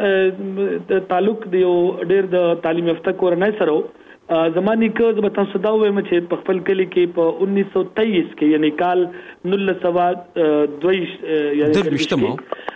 زما تعلق دی ډیر د تعلیم یافته کورنۍ سره زمانی که زما تاسو دا وایم چې په خپل کلی کې په انیس سو تیئیس کې یعنی کال نولس سوا دویش یعنی درویشتم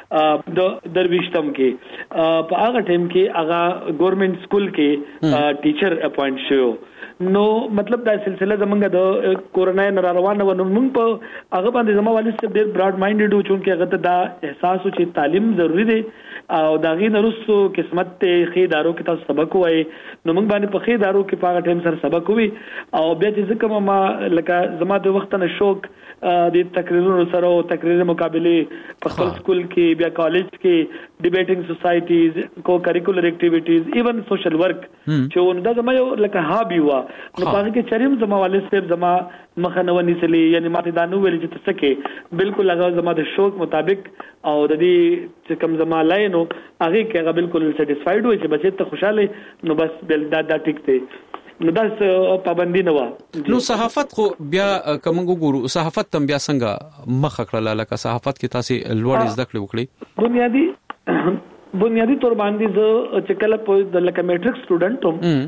د درویشتم کې په هغه ټیم کې هغه ګورنمنت سکول کې ټیچر اپاینټ شو نو مطلب دا سلسله زمونږ د کورونای نه روانه و نو موږ په هغه باندې زموږ والد صاحب ډېر براډ مایندډ و چې هغه ته دا احساس و چې تعلیم ضروری دی او دا غي نرسو قسمت ته خېدارو کې تاسو سبق وای نو موږ باندې په خېدارو کې په هغه ټیم سره سبق وی او بیا چې ځکه ما لکه زما د وخت نه شوق د تقریرونو سره او تقریر مقابله په خپل سکول کې بیا کالج کې ډیبیټینګ سوسایټیز کو کریکولر اکټیویټیز ایون سوشل ورک چې دا زما یو لکه هابي و نو پاره کې چریم زما والد صاحب زما مخنونی سلی یعنی ماته دا نو ویل چې تسکه بالکل هغه زما د شوق مطابق او د دې چې کوم زما لاینو هغه کې هغه بالکل سټیسفاید وي چې بچی ته خوشاله نو بس دا دا ټیک دی نو دا پابندی نه و نو صحافت خو بیا کوم ګورو صحافت تم بیا څنګه مخ کړل لکه صحافت کې تاسو لوړ زده کړې وکړي بنیادی بنیادی تور باندې زه چې کله په د لکه میټریک سټوډنټ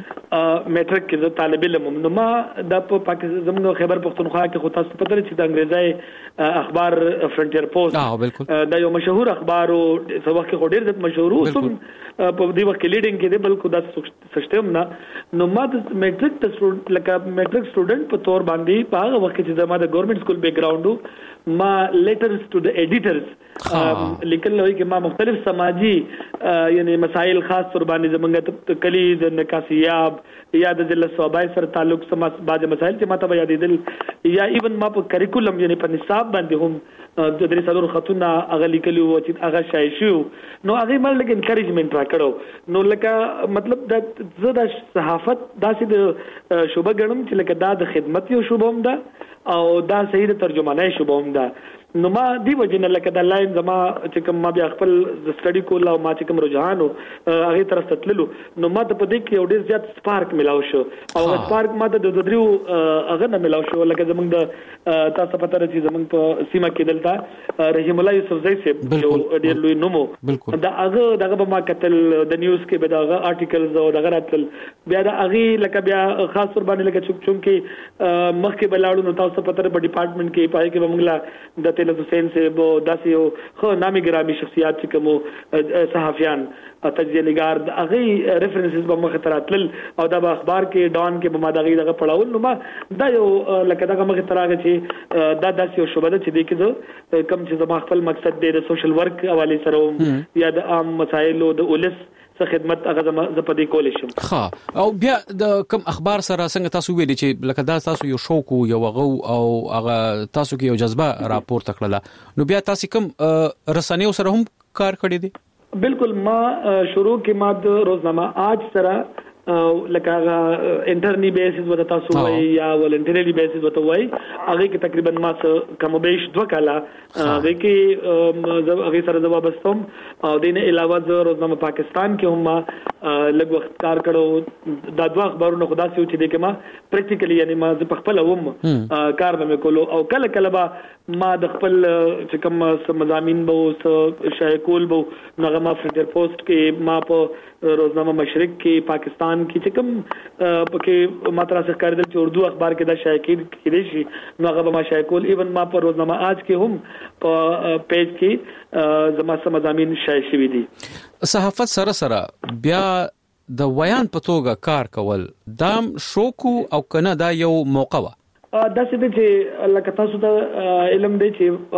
هم میټریک کې زه طالب علم هم نو ما د په پاکستان زموږ خیبر پختونخوا کې خو تاسو پته لرئ چې د انګریزي اخبار فرنټیر پوسټ دا یو مشهور اخبار او څو وخت کې ډېر زیات مشهور او سم په دې وخت کې لیډینګ کې دی بلکې دا سیستم نه نو ما د میټریک ته لکه میټریک سټوډنټ په تور باندې په هغه وخت کې چې زما د ګورنمنت سکول بیک ګراوند ما لیټرز ټو د ایډیټرز لیکل نوې کې ما مختلف سماجی یعنی مسائل خاص تر باندې زمونږ کلی د نکاسیاب یا د ضلع صوبای سره تعلق سم باج مسائل چې ما ته یادېدل یا ایون ما په کریکولم یعنی په نصاب باندې هم د درې سالو خاتون هغه لیکلو چې هغه شای شو نو هغه مل لګ انکریجمنت راکړو نو لکه مطلب د زه د صحافت داسې د شوبه ګڼم چې لکه دا د خدمت یو شوبه هم ده او دا صحیح د ترجمانۍ شوبه هم ده نو ما دی وجنه لکه د لاین زما چې کوم ما بیا خپل سټډي کول او ما چې کوم رجحان هغه طرف تتللو نو ما ته په دې کې یو ډېر زیات سپارک ملاو شو او سپارک ما ته د دریو هغه نه ملاو شو لکه زمونږ د تاسو پته راځي زمونږ په سیمه کې دلته رحیم الله یوسف زئی صاحب یو ډېر لوی نومو دا هغه دغه به ما کتل د نیوز کې به دغه آرټیکلز او دغه راتل بیا د هغه لکه بیا خاص ور باندې لکه چوک چوم کې مخکې بلاړو نو تاسو پته په ډپارټمنټ کې پای کې بمغلا د تلویزیون حسین سے بو داسې یو خو نامي ګرامي شخصیات چې کوم صحافیان تجزیه نگار هغه ریفرنسز به مخ تراتل او دا په اخبار کې ډان کې به ما دغه دغه پړاول نو ما دا یو لکه دغه مخ تراغه چې دا داسې یو شوبه چې د کې کم چې زما خپل مقصد دی د سوشل ورک حواله سره یا د عام مسایلو د اولس خدمت هغه زما په دې کول شم ها او بیا د کوم اخبار سره څنګه تاسو ویلي چې لکه دا تاسو یو شوق یو غو او هغه تاسو کې یو جذبه راپور تکړه نو بیا تاسو کوم رسنیو سره هم کار کړی دی بالکل ما شروع کې ما د روزنامه آج سره لکه هغه انټرنی بیسز وته تاسو وای یا ولنټری بیسز وته وای هغه کې تقریبا ما څه کم بیش دوه کاله هغه کې هغه سره جواب استم او دینه علاوه زه روزنامه پاکستان کې هم لږ وخت کار کړو دا دوه اخبارونه خدا سي چې د کما پریکټیکلی یعنی ما په خپل ووم کار به کولو او کله کله به ما د خپل چې کوم مضامین به شای کول به نغه ما فرنټر پوسټ کې ما په روزنامه مشرق کې پاکستان کې چې کوم پکې ماترا څخه کاردل چې اردو اخبار کې دا شایع کېږي شي نو هغه به ما شایع کول ایون ما په روزنامه آج کې هم په پیج کې زما سم مضامین شایع شوي دي صحافت سره سره بیا د ویان په توګه کار کول دام شوکو او کنه دا یو موقع و دا څه چې لکه تاسو ته علم دی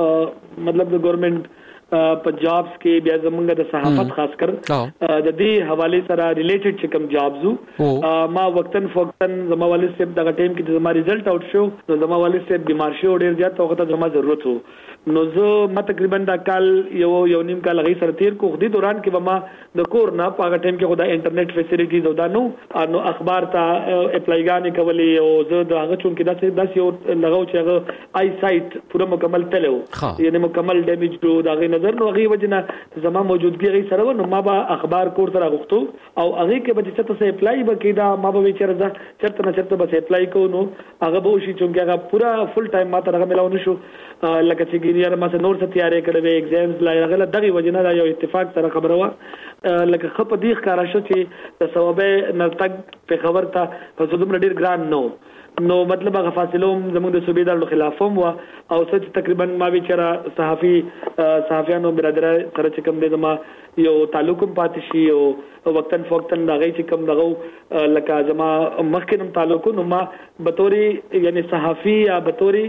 چې مطلب د ګورنمنت په جابز کې بیا زمونږ د صحافت خاص کر د دې حواله سره ریلیټډ چې کوم جابز ما وقتن فوقتن زما والد صاحب دغه ټیم کې زما ریزلټ اوټ شو نو زما والد صاحب بیمار شو ډیر زیات وخت زما ضرورت وو نو زه ما تقریبا دا کال یو یو نیم کال غي سره تیر کو خدي دوران کې به ما د کور نه په هغه ټیم کې خدای انټرنیټ فیسیلیټیز او دا نو نو اخبار ته اپلای غانې کولې او زه د هغه چون کې داسې داسې یو لغو چې هغه آی سایت پوره مکمل تلو یعنی مکمل ډیمیج دو دغه نظر نو هغه وجنه زما موجودګي غي سره نو ما به اخبار کور سره غوښتو او هغه کې به چې تاسو اپلای وکیدا ما به چیرته چرته نه چرته به اپلای کو نو هغه به شي چې هغه پورا فل ټایم ما ته هغه ملاو نشو لکه چې ګینیار ما سره نور څه تیارې کړې وې ایگزامز لای غل دغه وجنه دا یو اتفاق سره خبره وا لکه خپ دې ښکارا شو چې د ثوابه نرتګ په خبر ته په زوم ډیر ګران نو نو مطلب هغه فاصلوم زموږ د صوبیدار خلافوم وا او سچ تقریبا ما وچرا صحافي صحافیانو برادر سره چې کوم د ما یو تعلقم پاتې شي او وقتن فوقتن دغه چې کوم دغه لکه زما مخکنم تعلق نو ما بطوري یعنی صحافي یا بطوري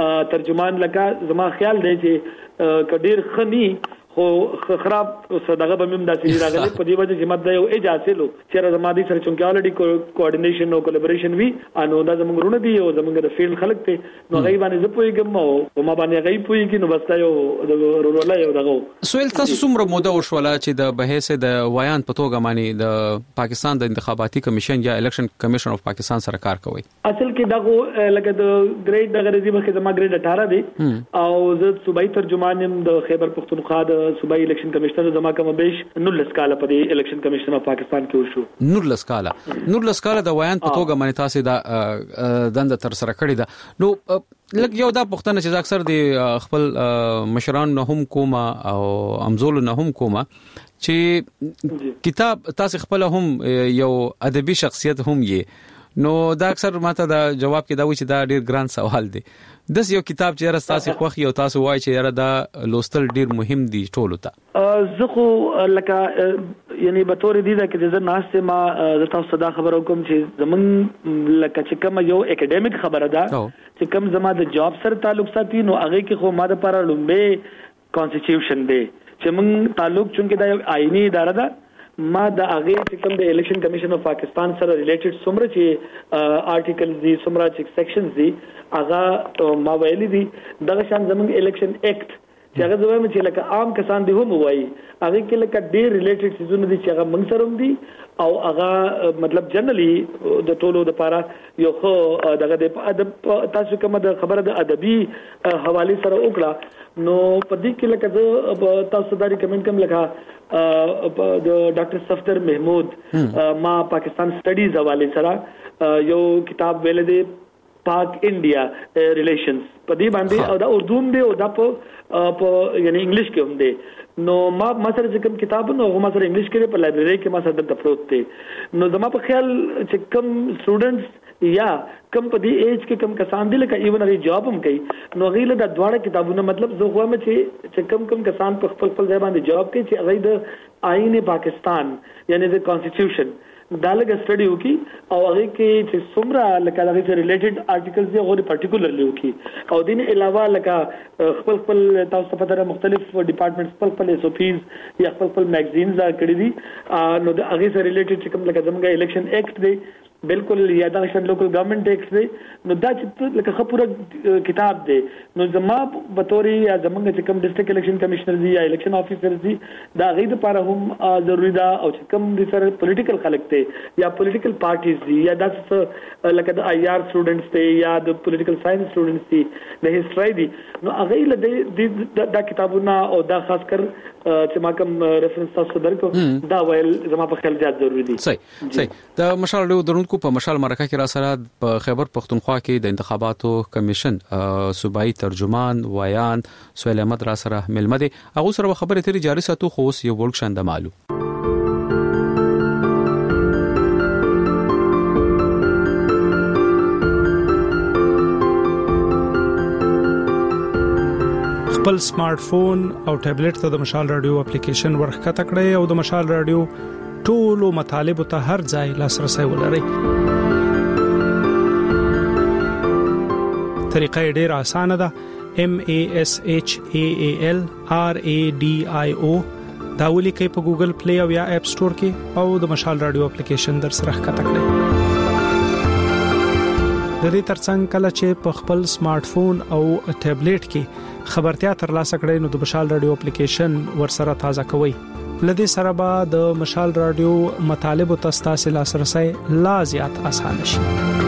ترجمان لکه زما خیال دی چې کډیر خني خو خراب صدقه به مم داسې راغلي په دې وجه چې ماده یو اجازه لو چې زما دي سره چونکه الریډي کوارډینیشن او کولیبریشن وی انو دا زموږ رونه دي او زموږ د فیلډ خلک ته نو غي باندې زه پويګم او ما باندې غي پويګم نو بس دا یو د رونه یو دغه سوال تاسو څومره موده وشوله چې د بحث د ویان په توګه معنی د پاکستان د انتخاباتي کمیشن یا الیکشن کمیشن اف پاکستان سره کار کوي اصل کې دغه لکه د ګریډ دغه رزي مخه زما ګریډ اټھارہ دی او زه صوبایي ترجمان يم د خیبر پختونخوا د صوبایي الیکشن کمشنر زما کوم بیش نولس کاله په دې الیکشن کمشن اف پاکستان کې وشو. نولس کاله نولس کاله د ویان په توګه باندې تاسو دا دند تر سره کړی دا نو لکه یو دا پښتنه چې اکثر د خپل مشران نه هم کومه او امزول نه هم کومه چې کتاب تاسو خپل هم یو ادبي شخصیت هم یې نو دا اکثر ماته دا جواب کې دا و چې دا ډیر ګران سوال دی داس یو کتاب چې راست تاسو خوښ یو تاسو وای چې یاره دا لوستل ډیر مهم دي ټولو ته زه خو لکه یعنی به تور دي دا چې زه ناشته ما زه تاسو دا خبر کوم چې زمون لکه چې کوم یو اکیډمیک خبره ده چې کوم زما د جاب سره تعلق ساتي نو هغه کې خو ما د لپاره لومبه کانسټیټیوشن دی چې مون تعلق چونکه دا یو آئینی اداره ده ما د هغه چې کوم د الیکشن کمیشن اف پاکستان سره ریلیټډ څومره چې آرټیکلز دي څومره چې سیکشنز دي هغه ما ویلي دي دغه شان زموږ الیکشن ایکټ چې هغه زویم چې لکه عام کسان دي هم وایي هغه کې لکه ډېر ریلیټډ سيزونه دي چې هغه موږ سره هم دي او هغه مطلب جنرالي د ټولو د لپاره یو خو دغه د ادب تاسو کومه د خبره د ادبي حواله سره وکړه نو په دې کې لکه تاسو دا ریکمند کوم لکه د ډاکټر صفدر محمود ما پاکستان سټډیز حواله سره یو کتاب ویل دی پاک انډیا ریلیشنز په دې باندې او دا اردو دی او دا په په یعنی انګلیش کې هم دی نو ما ما سره کوم کتاب نو ما سره انګلیش کې په لایبرری کې ما سره د پروت دی نو زما په خیال چې کوم سټوډنټس یا کم په دې ایج کې کم کسان دي لکه ایون هغه جاب هم کوي نو غیله د دواړه کتابونه مطلب زه خو مې چې چې کم کم کسان په خپل خپل ځای باندې جاب کوي چې هغه د آئین پاکستان یعنی د کانسټیټیوشن دا لږه سټډي وکي او هغه کې چې څومره لکه هغه سره ریلیټډ آرټیکلز دي هغه پارټیکولرلی وکي او دین علاوه لکه خپل خپل تاسو په تر مختلف ډپارټمنټس خپل خپل اس او پیز یا خپل خپل میگزینز کړي دي نو هغه سره ریلیټډ چې کوم لکه زموږ الیکشن ایکټ دی بالکل یا دا شان لوکل ګورنمنت ټیکس دی نو دا چې لکه خپوره کتاب دی نو زما په توري یا زمونږ چې کوم ډیسټریکټ الیکشن کمشنر دی یا الیکشن افیسر دی دا غي د لپاره هم ضروری ده او چې کوم د سره پولیټیکل خلک دی یا پولیټیکل پارټیز دی یا د لکه د آی آر سټوډنټس دی یا د پولیټیکل ساينس سټوډنټس دی د هیستوري دی نو هغه له دا کتابونه او دا خاص کر چې ما کوم ریفرنس تاسو درکو دا ویل زما په خیال زیات ضروری دی صحیح صحیح دا مشال درون کو په مشال مرکه کې را سره په خیبر پختونخوا کې د انتخاباتو کمیشن صوبایي ترجمان ویان سهیل احمد را سره ملمه دي هغه سره خبرې تری جاری ساتو خو یو ورک شاند معلوم خپل سمارټ فون او ټابلیټ ته د مشال رادیو اپلیکیشن ورخکته کړئ او د مشال رادیو ټولو مطالب ته هر ځای لاسرسي ولرئ. طریقه ډیره اسانه ده. M A S H A A L R A D I O دا ولیکئ په ګوګل پلی او یا اپ سٹور کې او د مشال رادیو اپلیکیشن در سره ښکته کړئ. د دې ترڅنګ کله چې په خپل سمارټ فون او ټابلیټ کې خبرتیا ترلاسه کړئ نو د مشال رادیو اپلیکیشن ورسره تازه کوئ. لدې سره به د مشال رادیو مطالب او تاسو لاسرسي لا زیات اسانه شي.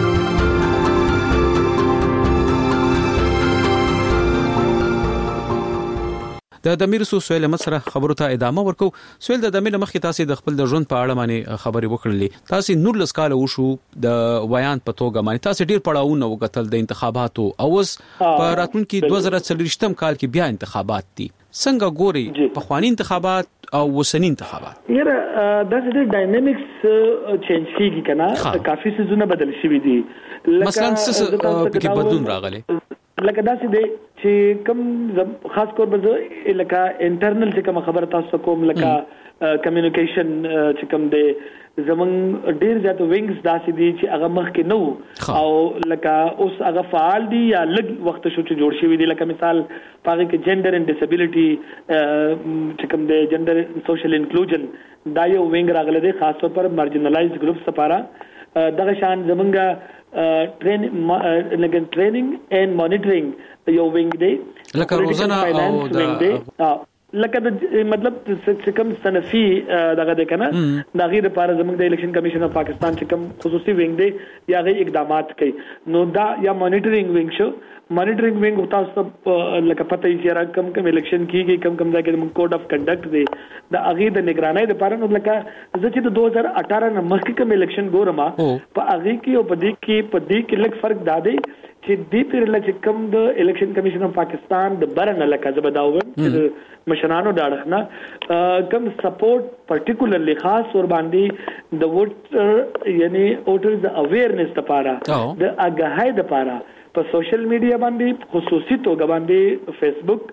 د دمیر سو سویل مصر خبرو ته ادامه ورکو. سویل د دمیر مخکې تاسو د خپل د ژوند په اړه باندې خبرې وکړلې. تاسو نور لسکاله وشو د ویان په توګه باندې تاسو ډیر پړاوونه وکتل د انتخاباتو اوس په راتلونکي دوه زره څلوېښتم کال کې بیا انتخابات دي. څنګه ګوري په خواني انتخابات او وسنی انتخابات؟ یاره دا د ډاینامیکس چینج کیږي کنه کافي سيزونه بدل شوي دي. مثلا څه پکې بدلون راغلي لکه دا چې چې کوم خاص کور به لکه انټرنل چې کوم خبره تاسو کوم لکه کمیونیکیشن چې کوم دی زمون ډیر زیات وینګز داسې دي چې هغه مخ کې نو او لکه اوس هغه فعال دي یا لږ وخت شو چې جوړ شوی دي. لکه مثال پاره کې جندر اینڈ ډیسابیلیټي چې کوم دی جندر سوشل انکلوژن دا یو وینګ راغلی دی خاص طور پر مارجینلایزډ ګروپس لپاره. دغه شان زمونږه ټرین لګن ټریننګ اینڈ مانیټرینګ یو وینګ دی لکه روزانه او دا لکه د مطلب چې کوم صنفي دغه د کنه د غیر لپاره زموږ د الیکشن کمیشن اف پاکستان چې کوم خصوصي وینګ دی یا غي اقدامات کوي نو دا یا مانیټرینګ وینګ شو مانیټرینګ وینګ تاسو لکه پته یې چې را کم کم الیکشن کیږي کم کم ځای کې موږ کوډ اف کنډکټ دی د اغه د نگرانۍ لپاره نو لکه چې د دو هزار اٹھارہ نه مخکې کم الیکشن ګورما په اغه کې او په دې کې په دې کې لږ فرق دادی چې دې پر لکه کم د الیکشن کمیشن اف پاکستان د برنه لکه زبداوم چې مشرانو داړخنه کم سپورټ پرټیکولرلی خاص ور باندې د ووټر یعنی ووټرز اویرنس لپاره د اګهای لپاره په سوشل میډیا باندې خصوصي توګه باندې فیسبوک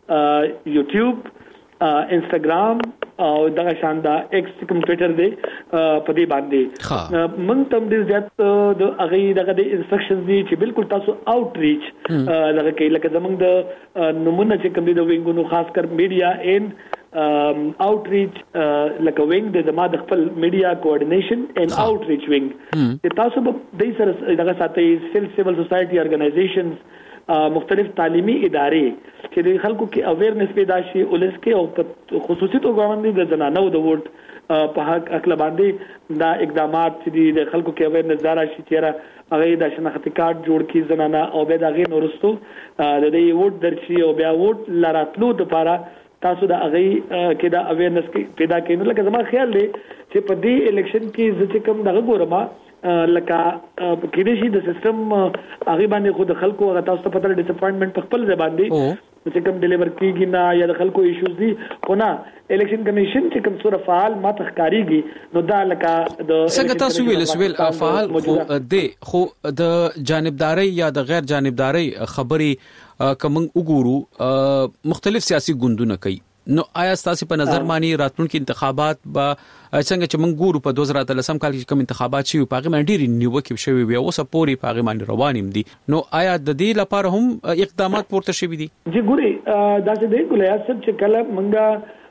یوټیوب انستګرام او دغه شاندا ایکس کوم ټوئیټر دی په دې باندې موږ تم دې زیات د اغه دغه د انسټرکشنز دي چې بالکل تاسو آوټ ریچ دغه کې لکه زمونږ د نمونه چې کوم دي د وینګونو خاص کر میډیا ان آوټ ریچ لکه وینګ د زما د خپل میډیا کوارډینیشن ان آوټ ریچ وینګ تاسو به د سره دغه ساتي سیول سوسایټي ارګنایزیشنز مختلف تعلیمي ادارې چې د خلکو کې اویرنس پیدا شي ولس کې او خصوصي توګه باندې د زنانو د ووټ په حق اکل باندې دا اقدامات چې د خلکو کې اویرنس دارا شي چې هغه د شناختی کارت جوړ کی زنانه او به دا غي نورستو د دې ووټ درشي او بیا ووټ لراتلو لپاره تاسو د هغه کې دا اویرنس پیدا کړئ لکه زما خیال دی چې په دې الیکشن کې چې کوم دغه ګورما لکه کې دې شي د سیستم هغه باندې خود خلکو هغه تاسو ته پته ډیسپاینټمنت په خپل ځای باندې چې کوم ډیلیور کیږي نه یا د خلکو ایشوز دي خو نه الیکشن کمیشن چې کوم سره فعال ما تخکاریږي نو دا لکه د څنګه تاسو ویل سویل فعال خو د خو د جانبداري یا د غیر جانبداري خبري کوم وګورو مختلف سیاسي ګوندونه کوي نو آیا تاسو په نظر مانی راتلونکي انتخابات با څنګه چې موږ ګورو په دوه هزار اتلسم کال کې کوم انتخابات شي په هغه باندې ډېری نیوکه شوی وي او سپوري په هغه باندې روانیم دي نو آیا د دې لپاره هم اقدامات پورته شوي دي جی ګوري دا چې دی ګولیا سب چې کله منګه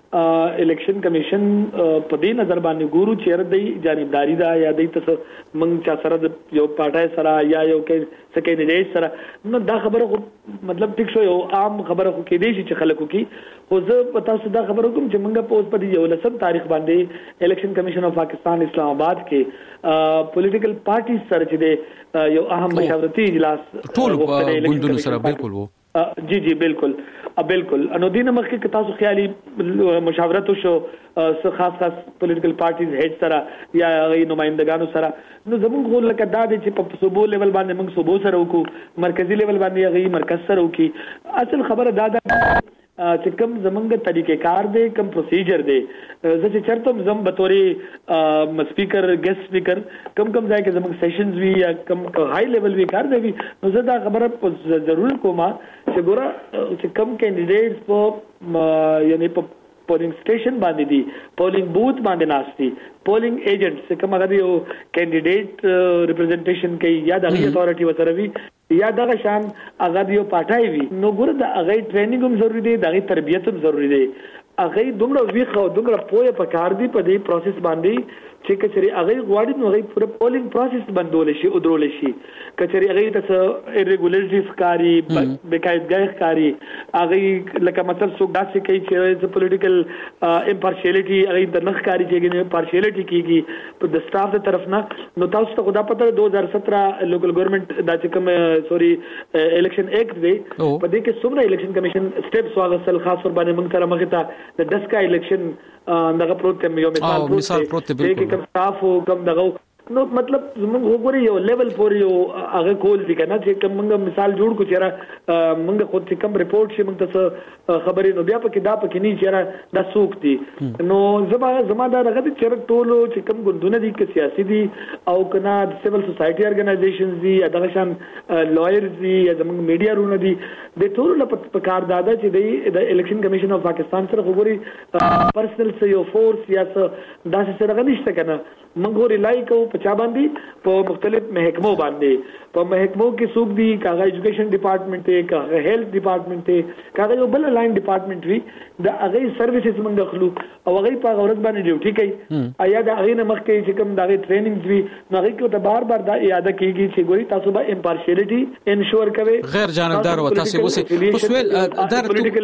الیکشن کمیشن په دې نظر باندې ګورو چې ردی جانبداري دا یا د تاسو منګ چا سره یو پټای سره یا یو کې سکه نه سره نو دا خبره مطلب ټیک شو یو عام خبره خو کې دی چې خلکو کې خو زه پتا څه دا خبره کوم چې منګه په اوس په یو لسم تاریخ باندې الیکشن کمیشن اف پاکستان اسلام آباد کې پولیټیکل پارټي سره چې یو اهم مشاورتي اجلاس ټول ګوندونو سره بالکل وو جی جی بالکل بالکل انو دین مخکې که تاسو خیالي مشاورت شو خاص خاص پولیټیکل پارټیز هیډ سره یا غي نمائندګانو سره نو زموږ غوړ لکه دا د چې په صوبو لیول باندې موږ صوبو سره وکړو مرکزی لیول باندې غي مرکز سره وکړي اصل خبره دا ده چې کوم زمونږ طریقې کار دی کوم پروسیجر دی زه چې چرته زم بطوري سپیکر ګیسټ سپیکر کم کم ځای کې زمونږ سیشنز وی یا کم هاي لیول وی کار دی نو زه دا خبره ضرور کوم چې ګوره چې کم کینډیډیټس په یعنی په پولینګ سټیشن باندې دي پولینګ بوت باندې ناشتي پولینګ ایجنټس کوم هغه یو کینډیډیټ ریپرزنټیشن کوي یا د اتھارټي وسره وی یا دغه شان هغه یو پټای وي نو ګوره د هغه ټریننګ هم ضروری دی دغه تربیت هم ضروری دی هغه دومره ویخ او دومره پوهه پکار دی په دې پروسس باندې چې کچري هغه غواړي نو هغه پوره پولینګ پروسس بندول شي او درول شي کچري هغه تاسو ایریګولریټیز کاری بقاعدګۍ کاری هغه لکه مثلا څوک داسې کوي چې پولیټیکل امپارشیلټي هغه د نخ کاری چې نه پارشیلټي کیږي په د سټاف تر طرف نه نو تاسو ته خدا پته دو هزار سترہ لوکل ګورنمنت دا چې کوم سوري الیکشن ایکټ دی په دې کې څومره الیکشن کمیشن سټیپس واغسل خاص ور باندې موږ سره مخه ته د دسکا الیکشن دغه پروت یو مثال پروت دی چې کوم سټاف او کوم دغه نو مطلب موږ وګورئ یو لیول پورې یو هغه کول دي کنه چې کوم موږ مثال جوړ کو چیرې موږ خو چې کوم ریپورت شي موږ تاسو خبرې نو بیا پکې دا پکې نه چیرې دا سوق دي نو زما زما دا دغه چیرې ټولو چې کوم ګوندونه دي کې سیاسي دي او کنه سیول سوسایټي ارګنایزیشنز دي یا دغه شان لایرز دي یا زموږ میډیا رونه دي د ټولو لپاره کار دادا چې د الیکشن کمیشن اف پاکستان سره وګورئ پرسنل یو فورس یا داسې سره نشته کنه موږ ریلای کوو په چا باندې په مختلف محکمو باندې په محکمو کې څوک دي کاغه ایجوکیشن ډپارټمنټ ته کاغه هیلث ډپارټمنټ ته کاغه یو بل لاین ډپارټمنټ وی د هغه سرویسز موږ خلو او هغه په غوړت باندې ډیوټي کوي ایا د هغه نمخ کې چې کوم دغه ټریننګز وی نو هغه کې ته بار بار دا یاد کیږي چې ګوري تاسو به امپارشیلټي انشور کوي غیر جانبدار و تاسو اوسه پوسویل در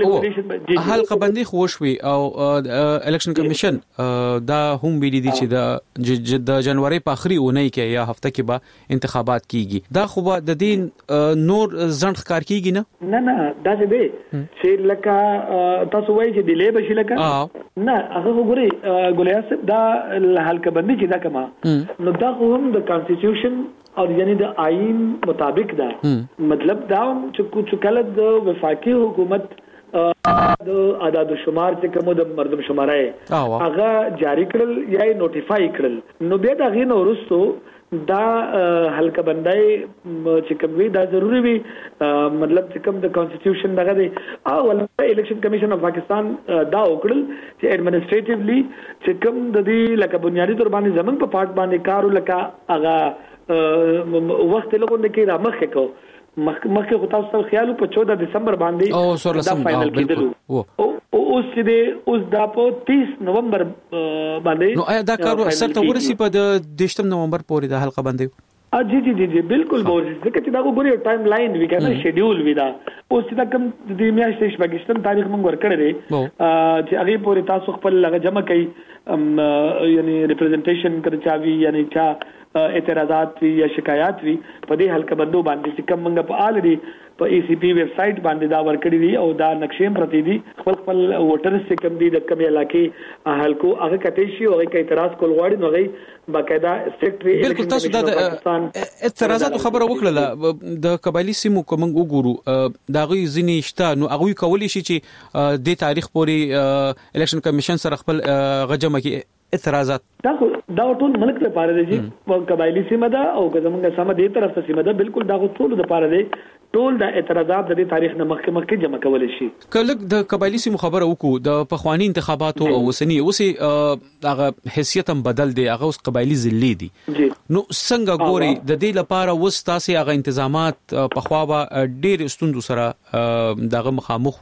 حلقه بندي خوشوي او الیکشن کمیشن دا هم ویلي دي چې د جنوري په اخري اونۍ کې یا هفته کې به انتخابات کیږي دا خو د دین نور ځند ښکار کیږي نه نه نه دا څه دی چې لکه تاسو وایي چې ډیلی بشي لکه نه هغه وګورئ ګلیاس دا حلقه بندي چې دا کما نو دا خو هم د کانسټیټیوشن او یعنی د آئین مطابق دا مطلب دا چې کله د وفاقي حکومت د اعداد و شمار چې کوم د مردم شمارای هغه جاری کړل یا نوټیفای کړل نو بیا دا غي نو ورستو دا حلقه بندای چې کوم وی دا ضروری وي مطلب چې کوم د کانسټیټیوشن دغه دی او ولې الیکشن کمیشن اف پاکستان دا وکړل چې ایڈمنسټریټیولی چې کوم د دې لکه بنیادی تور باندې زمون په پارت باندې کارو لکه هغه وخت لګون کې را مخ کو مخکې خو تاسو خیال په چودہ دسمبر باندې دا فائنل کېدل او اوس چې اوس دا په تیس نومبر باندې نو آیا دا کار اثر ته ورسی په د دیشتم نومبر پورې د حلقه باندې ا جی جی جی جی بالکل ورسی ځکه چې دا وګورئ ټایم لاین وی کنه شیډول وی دا اوس چې دا کوم د میاشتې شپږشتم تاریخ مونږ ورکړی دی چې هغه پورې تاسو خپل لږه جمع کړئ یعنی ریپرزنټیشن کړچاوي یعنی چا اعتراضات وی یا شکایات وی په دې حلقه بندو باندې چې کوم موږ په الریډي په ای سی پی ویب سټ باندې دا ورکړی دی او دا نقشې پرتی دي خپل خپل ووټرز چې کوم دي د کوم علاقې حلقو هغه کته شي او هغه اعتراض کول غواړي نو هغه باقاعده سیکریټری بالکل تاسو د اعتراضات خبره وکړه د قبایلی سیمو کوم وګورو دا غوي ځینی شته نو هغه کولی شي چې د تاریخ پورې الیکشن کمیشن سره خپل غجمه کې اعتراضات دا دا ټول ملک لپاره دی چې قبایلی سیمه ده او زمونږ سم دې طرف ته سیمه ده بالکل دا ټول لپاره دی ټول د اعتراضات د تاریخ نه مخکې مخکې جمع کول شي کله د قبایلی سیمو خبره وکړو د پخوانی انتخاباتو او وسنی اوسې هغه حیثیت هم بدل دی هغه اوس قبایلی ضلع دي نو څنګه ګوري د دې لپاره وستاسي هغه تنظیمات په خوا ډېر استوندو سره دغه مخامخ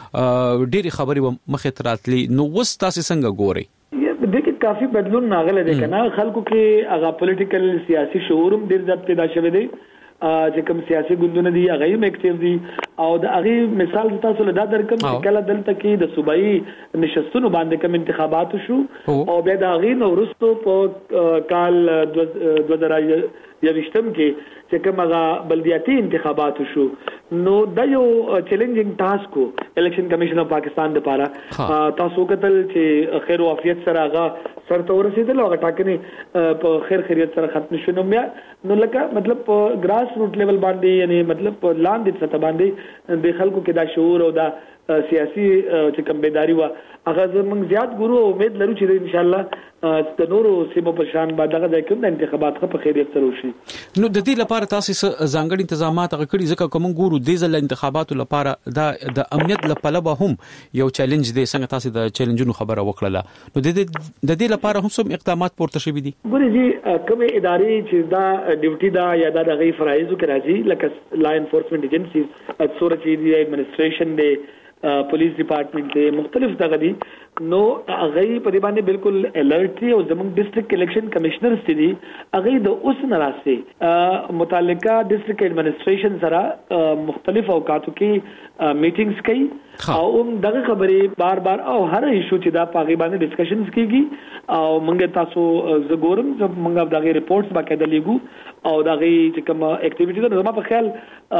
ډېر خبري مخه تراتلی نو وستاسي څنګه ګوري دغه کافي بدلون ناغله دي کنه خلکو کې هغه پولیټیکل سیاسي شعور هم ډیر ځب پیدا شوی دی چې کوم سیاسي ګوندونه دي هغه هم اکټیو دي او د هغه مثال تاسو له دا درکم چې کله دلته کې د صوبایي نشستونو باندې کوم انتخابات شو او بیا د هغه نو ورستو په کال دوه زره یوشتم کې چې کوم هغه بلدیاتي انتخابات شو نو دا یو چیلنجینګ ټاسک کو الیکشن کمیشن اف پاکستان لپاره تاسو کتل چې خیر او عافیت سره هغه سر ته ورسېدل او هغه ټاکنې په خیر خیریت سره ختم شونه بیا نو لکه مطلب په ګراس روټ لیول باندې یعنی مطلب په لاندې سطح باندې د خلکو کې دا شعور او دا سیاسي چې کوم بیداری وا هغه زموږ زیات ګورو امید لرو چې ان شاء الله د نورو سیمو په شان بعد هغه د کوم انتخابات په خیریت سره وشي نو د دې لپاره تاسو ځانګړي تنظیمات هغه کړي ځکه کوم ګورو د ځل انتخاباتو لپاره د د امنیت لپاره هم یو چیلنج دی څنګه تاسو د چیلنجونو خبره وکړه نو د د دې لپاره هم سم اقدامات پورته شوي دي ګوري جی کومه ادارې چې دا ډیوټي دا یا دا غي فرایزو کې راځي لکه لا انفورسمنت ایجنسیز څوره چې دی ایڈمنسټریشن دی پولیس ډپارټمنټ دی مختلف دغه دي نو هغه په دې باندې بالکل الرټ دي او زموږ ډیسټریکټ الیکشن کمشنرز دي هغه د اوس نه راځي متعلقه ډیسټریکټ ایڈمنسټریشن سره مختلف اوقاتو کې میټینګز کوي او هم دغه خبرې بار بار او هر ایشو چې دا پاغي باندې ډسکشنز کیږي او موږ تاسو زګورم چې موږ دغه ریپورتس باقاعده لیکو او دغه چې کوم اکټیویټی ده زما په خیال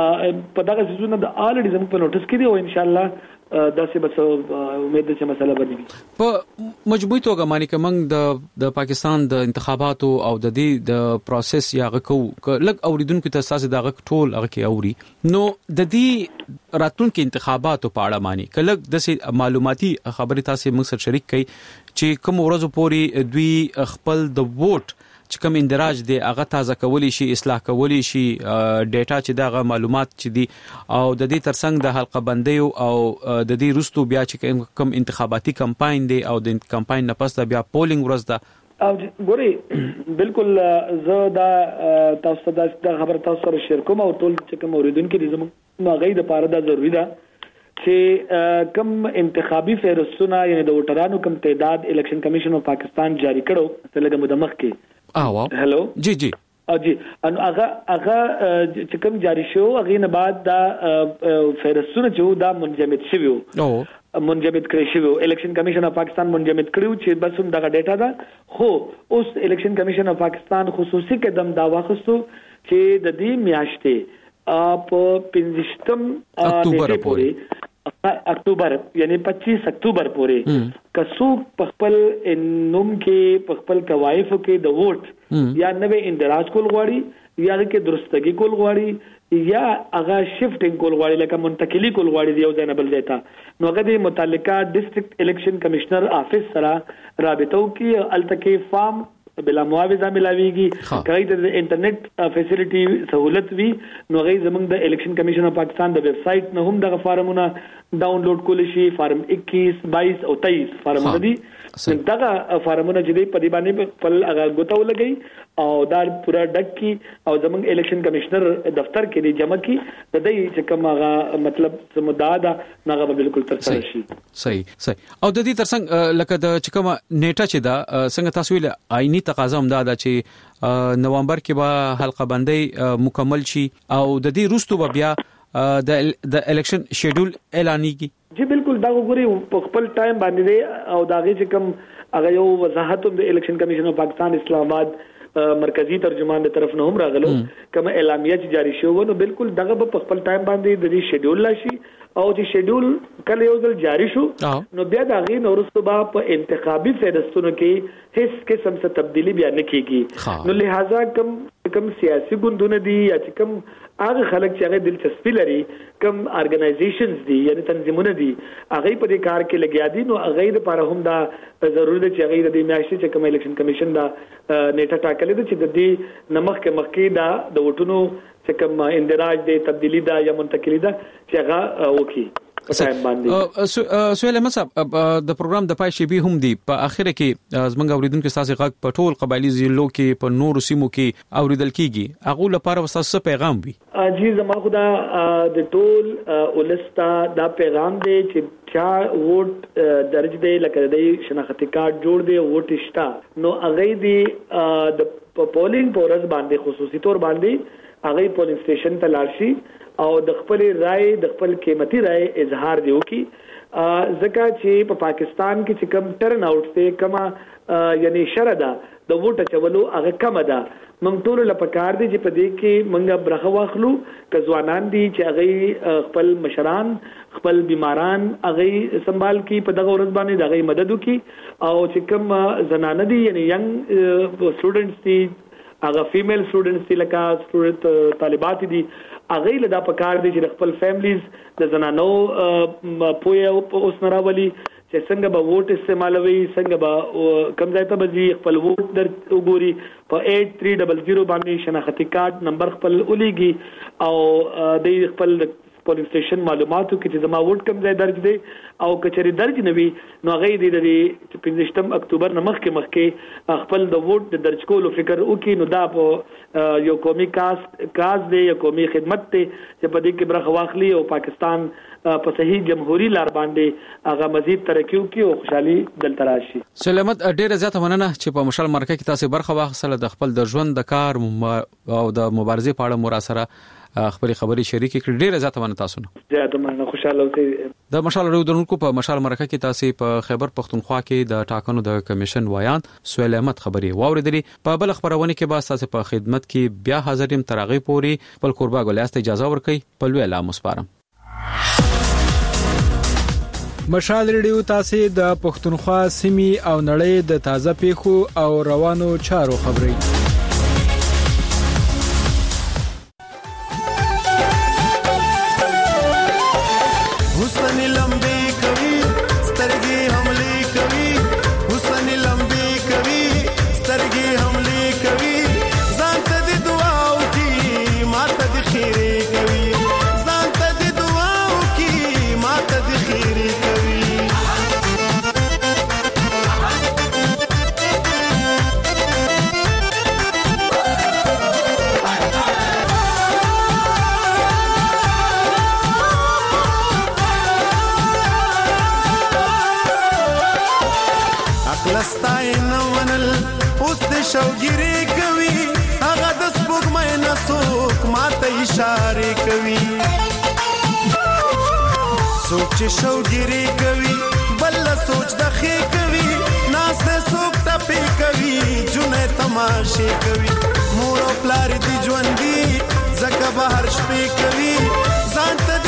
په دغه سيزونه د الریډي زموږ په نوټس کې دي او ان شاء الله دا څه بس امید ده چې مسله بدلېږي په مجموعي توګه معنی کومنګ د د پاکستان د انتخاباتو او د دې د پروسس یا غکو لګ اوریدونکو ته اساس د غک ټول هغه کې اوري نو د دې راتلونکو انتخاباتو په اړه معنی کله د معلوماتي خبرې تاسو موږ سره شریک کړئ چې کوم ورځو پورې دوی خپل د ووټ چې کوم اندراج دی هغه تازه کولی شي اصلاح کولی شي ډیټا چې دغه معلومات چې دي او د دې ترڅنګ د حلقه بندي او د دې رستو بیا چې کوم انتخاباتي کمپاین دی او د کمپاین نه پس بیا پولینګ ورځ ده او ګوري بالکل زه دا تاسو ته خبر تاسو سره شیر کوم او ټول چې کوم اوریدونکو دي زموږ نو غي د پاره دا ضروری ده چې کم انتخابي فهرستونه یعنی د ووټرانو کم تعداد الیکشن کمیشن اف پاکستان جاری کړو ته لګه مدمخ کې او هلو جی جی او جی ان هغه هغه چې کوم جاری شو هغه نه بعد دا فهرستونه چې دا منجمد شوی او منجمد کړی شو. الیکشن کمیشن اف پاکستان منجمد کړو چې بس هم دغه ډیټا ده. خو اوس الیکشن کمیشن اف پاکستان خصوصي قدم دا واخستو چې د دې میاشتې په پنځشتم اکتوبر پورې اکتوبر یعنی پچیس اکتوبر پورې کسو په خپل نوم کې په خپل کوایف کې د ووټ یا نوې اندراج کول غواړي یا کې درستګي کول غواړي یا هغه شفټینګ کول غواړي لکه منتقلی کول غواړي دی یو ځای نه بل ځای ته نو هغه د متعلقه ډیسټریکټ الیکشن کمشنر افیس سره رابطه کوي التکي فارم بلا معاوضه ملاويږي کله د انټرنیټ فیسیلیټي سہولت وی نو غي زمنګ د الیکشن کمیشن اف پاکستان د ویب سټ نه هم د فارمونه ډاونلوډ کول شي. فارم اکیس بائیس او تیئیس فارمونه دي. دغه فارمونه چې دی په دې باندې خپل هغه غوتاو لګي او دا پورا ډک کی او زمنګ الیکشن کمشنر دفتر کې دی جمع کی د دې چې کوم هغه مطلب سمدا دا هغه بالکل تر سره شي. صحیح صحیح او د دې ترڅنګ لکه د چې کوم نیټه چې دا څنګه تاسو ویل آئینی تقاضا هم دا ده چې نومبر کې به حلقه بندي مکمل شي او د دې روستو بیا د د الیکشن شیډول اعلانېږي. جی بالکل دا وګوري په خپل ټایم باندې دی او دا غي چې کوم هغه یو وضاحت د الیکشن کمیشن اف پاکستان اسلام آباد مرکزی ترجمان د طرف نه هم راغلو کوم اعلامیه چې جاری شوه نو بالکل دغه په خپل ټایم باندې د دې شیډول لاشي او چې شیډول کله یو ځل جاری شو نو بیا دا غي نورستو با په انتخابي فیصلو کې هیڅ قسم څه تبدیلی بیا نه کیږي. نو لہذا کم کم سیاسي ګوندونه دي یا چې کم هغه خلک چې هغه دلچسپي لري کم ارګنایزیشنز دي یعنی تنظیمونه دي هغه په دې کار کې لګیا دي نو هغه لپاره هم دا ضروري ده چې هغه د میاشتې چې کوم الیکشن کمیشن دا نیټه ټاکلې ده چې د دې نمخ کې مخکې دا د وټونو چې کوم اندراج دی تبدیلی دا یا منتقلی دا چې هغه وکي. سوال مصاب د پروګرام د پای شی به هم دی په اخر کې زمنګ اوریدونکو تاسو غږ په ټول قبایلی ضلعو کې په نور سیمو کې اوریدل کیږي هغه لپاره وساسه پیغام وي. جی زما خدا د ټول ولستا دا پیغام دی چې چا ووټ درج دی لکه د شناختی کارت جوړ دی ووټ شتا نو هغه دی د پولینګ پورز باندې خصوصي تور باندې هغه پولینګ سټیشن ته لاړ شي او د خپل رائے د خپل قیمتي رائے اظهار دیو کی ځکه چې په پاکستان کې چې کم ټرن اوټ ته کما یعنی شردا د ووټ چولو هغه کم ده موږ ټول لپاره دي چې په دې کې موږ برخه واخلو که ځوانان دي چې هغه خپل مشران خپل بیماران هغه سنبال کی په دغه ورځ باندې دغه مدد وکي او چې کم زنانه دي یعنی ینګ سټوډنټس دي هغه فیمیل سټوډنټس دي لکه سټوډنټ طالبات دي هغه له دا پکار دي چې خپل فیملیز د زنانو پوهه اوس نراولي چې څنګه به ووټ استعمالوي څنګه به کم ځای ته به خپل ووټ در وګوري په اټ تھری ډبل زیرو باندې شناختی کارت نمبر خپل ولېږي او د خپل پولینګ سټیشن معلوماتو کې چې زما ووټ کم ځای درج دی او کچري درج نوي نو هغه د پنځشتم اکتوبر نه مخکې مخکې خپل د ووټ د درج کولو فکر وکړي نو دا په یو قومي کاس کاس دی یو قومي خدمت ته چې په دې کې برخه واخلي او پاکستان په صحیح جمهوریت لار باندې هغه مزید ترقی وکړي او خوشحالي دلته راشي. سلامت ډیره زیاته مننه چې په مشال مرکه کې تاسو برخه واخیستله د خپل د ژوند د کار او د مبارزې په اړه مور سره خبري خبري شریک کړي ډیره زیاته مننه تاسو نه. زیاته مننه خوشاله اوسئ. د مشال رودونکو په مشال مرکه کې تاسو په خیبر پختونخوا کې د ټاکنو د کمیشن وایان سویل احمد خبري واوریدلې په بل خبرونه کې به تاسو په خدمت کې بیا حاضریم ترغی پوری خپل قربا ګلیاست اجازه ورکړي په لوی اعلان مسپارم. مشال ریډیو تاسو د پختونخوا سیمې او نړۍ د تازه پیښو او روانو چارو خبري شوګری کوي هغه د سپوږمۍ نسوک ماته اشاره کوي سوچ شوګری کوي بل سوچ د خې کوي ناس نه سوک تپې کوي جنې تماشې کوي مور او پلار دی ژوند دی زکه بهر شپې کوي ځان ته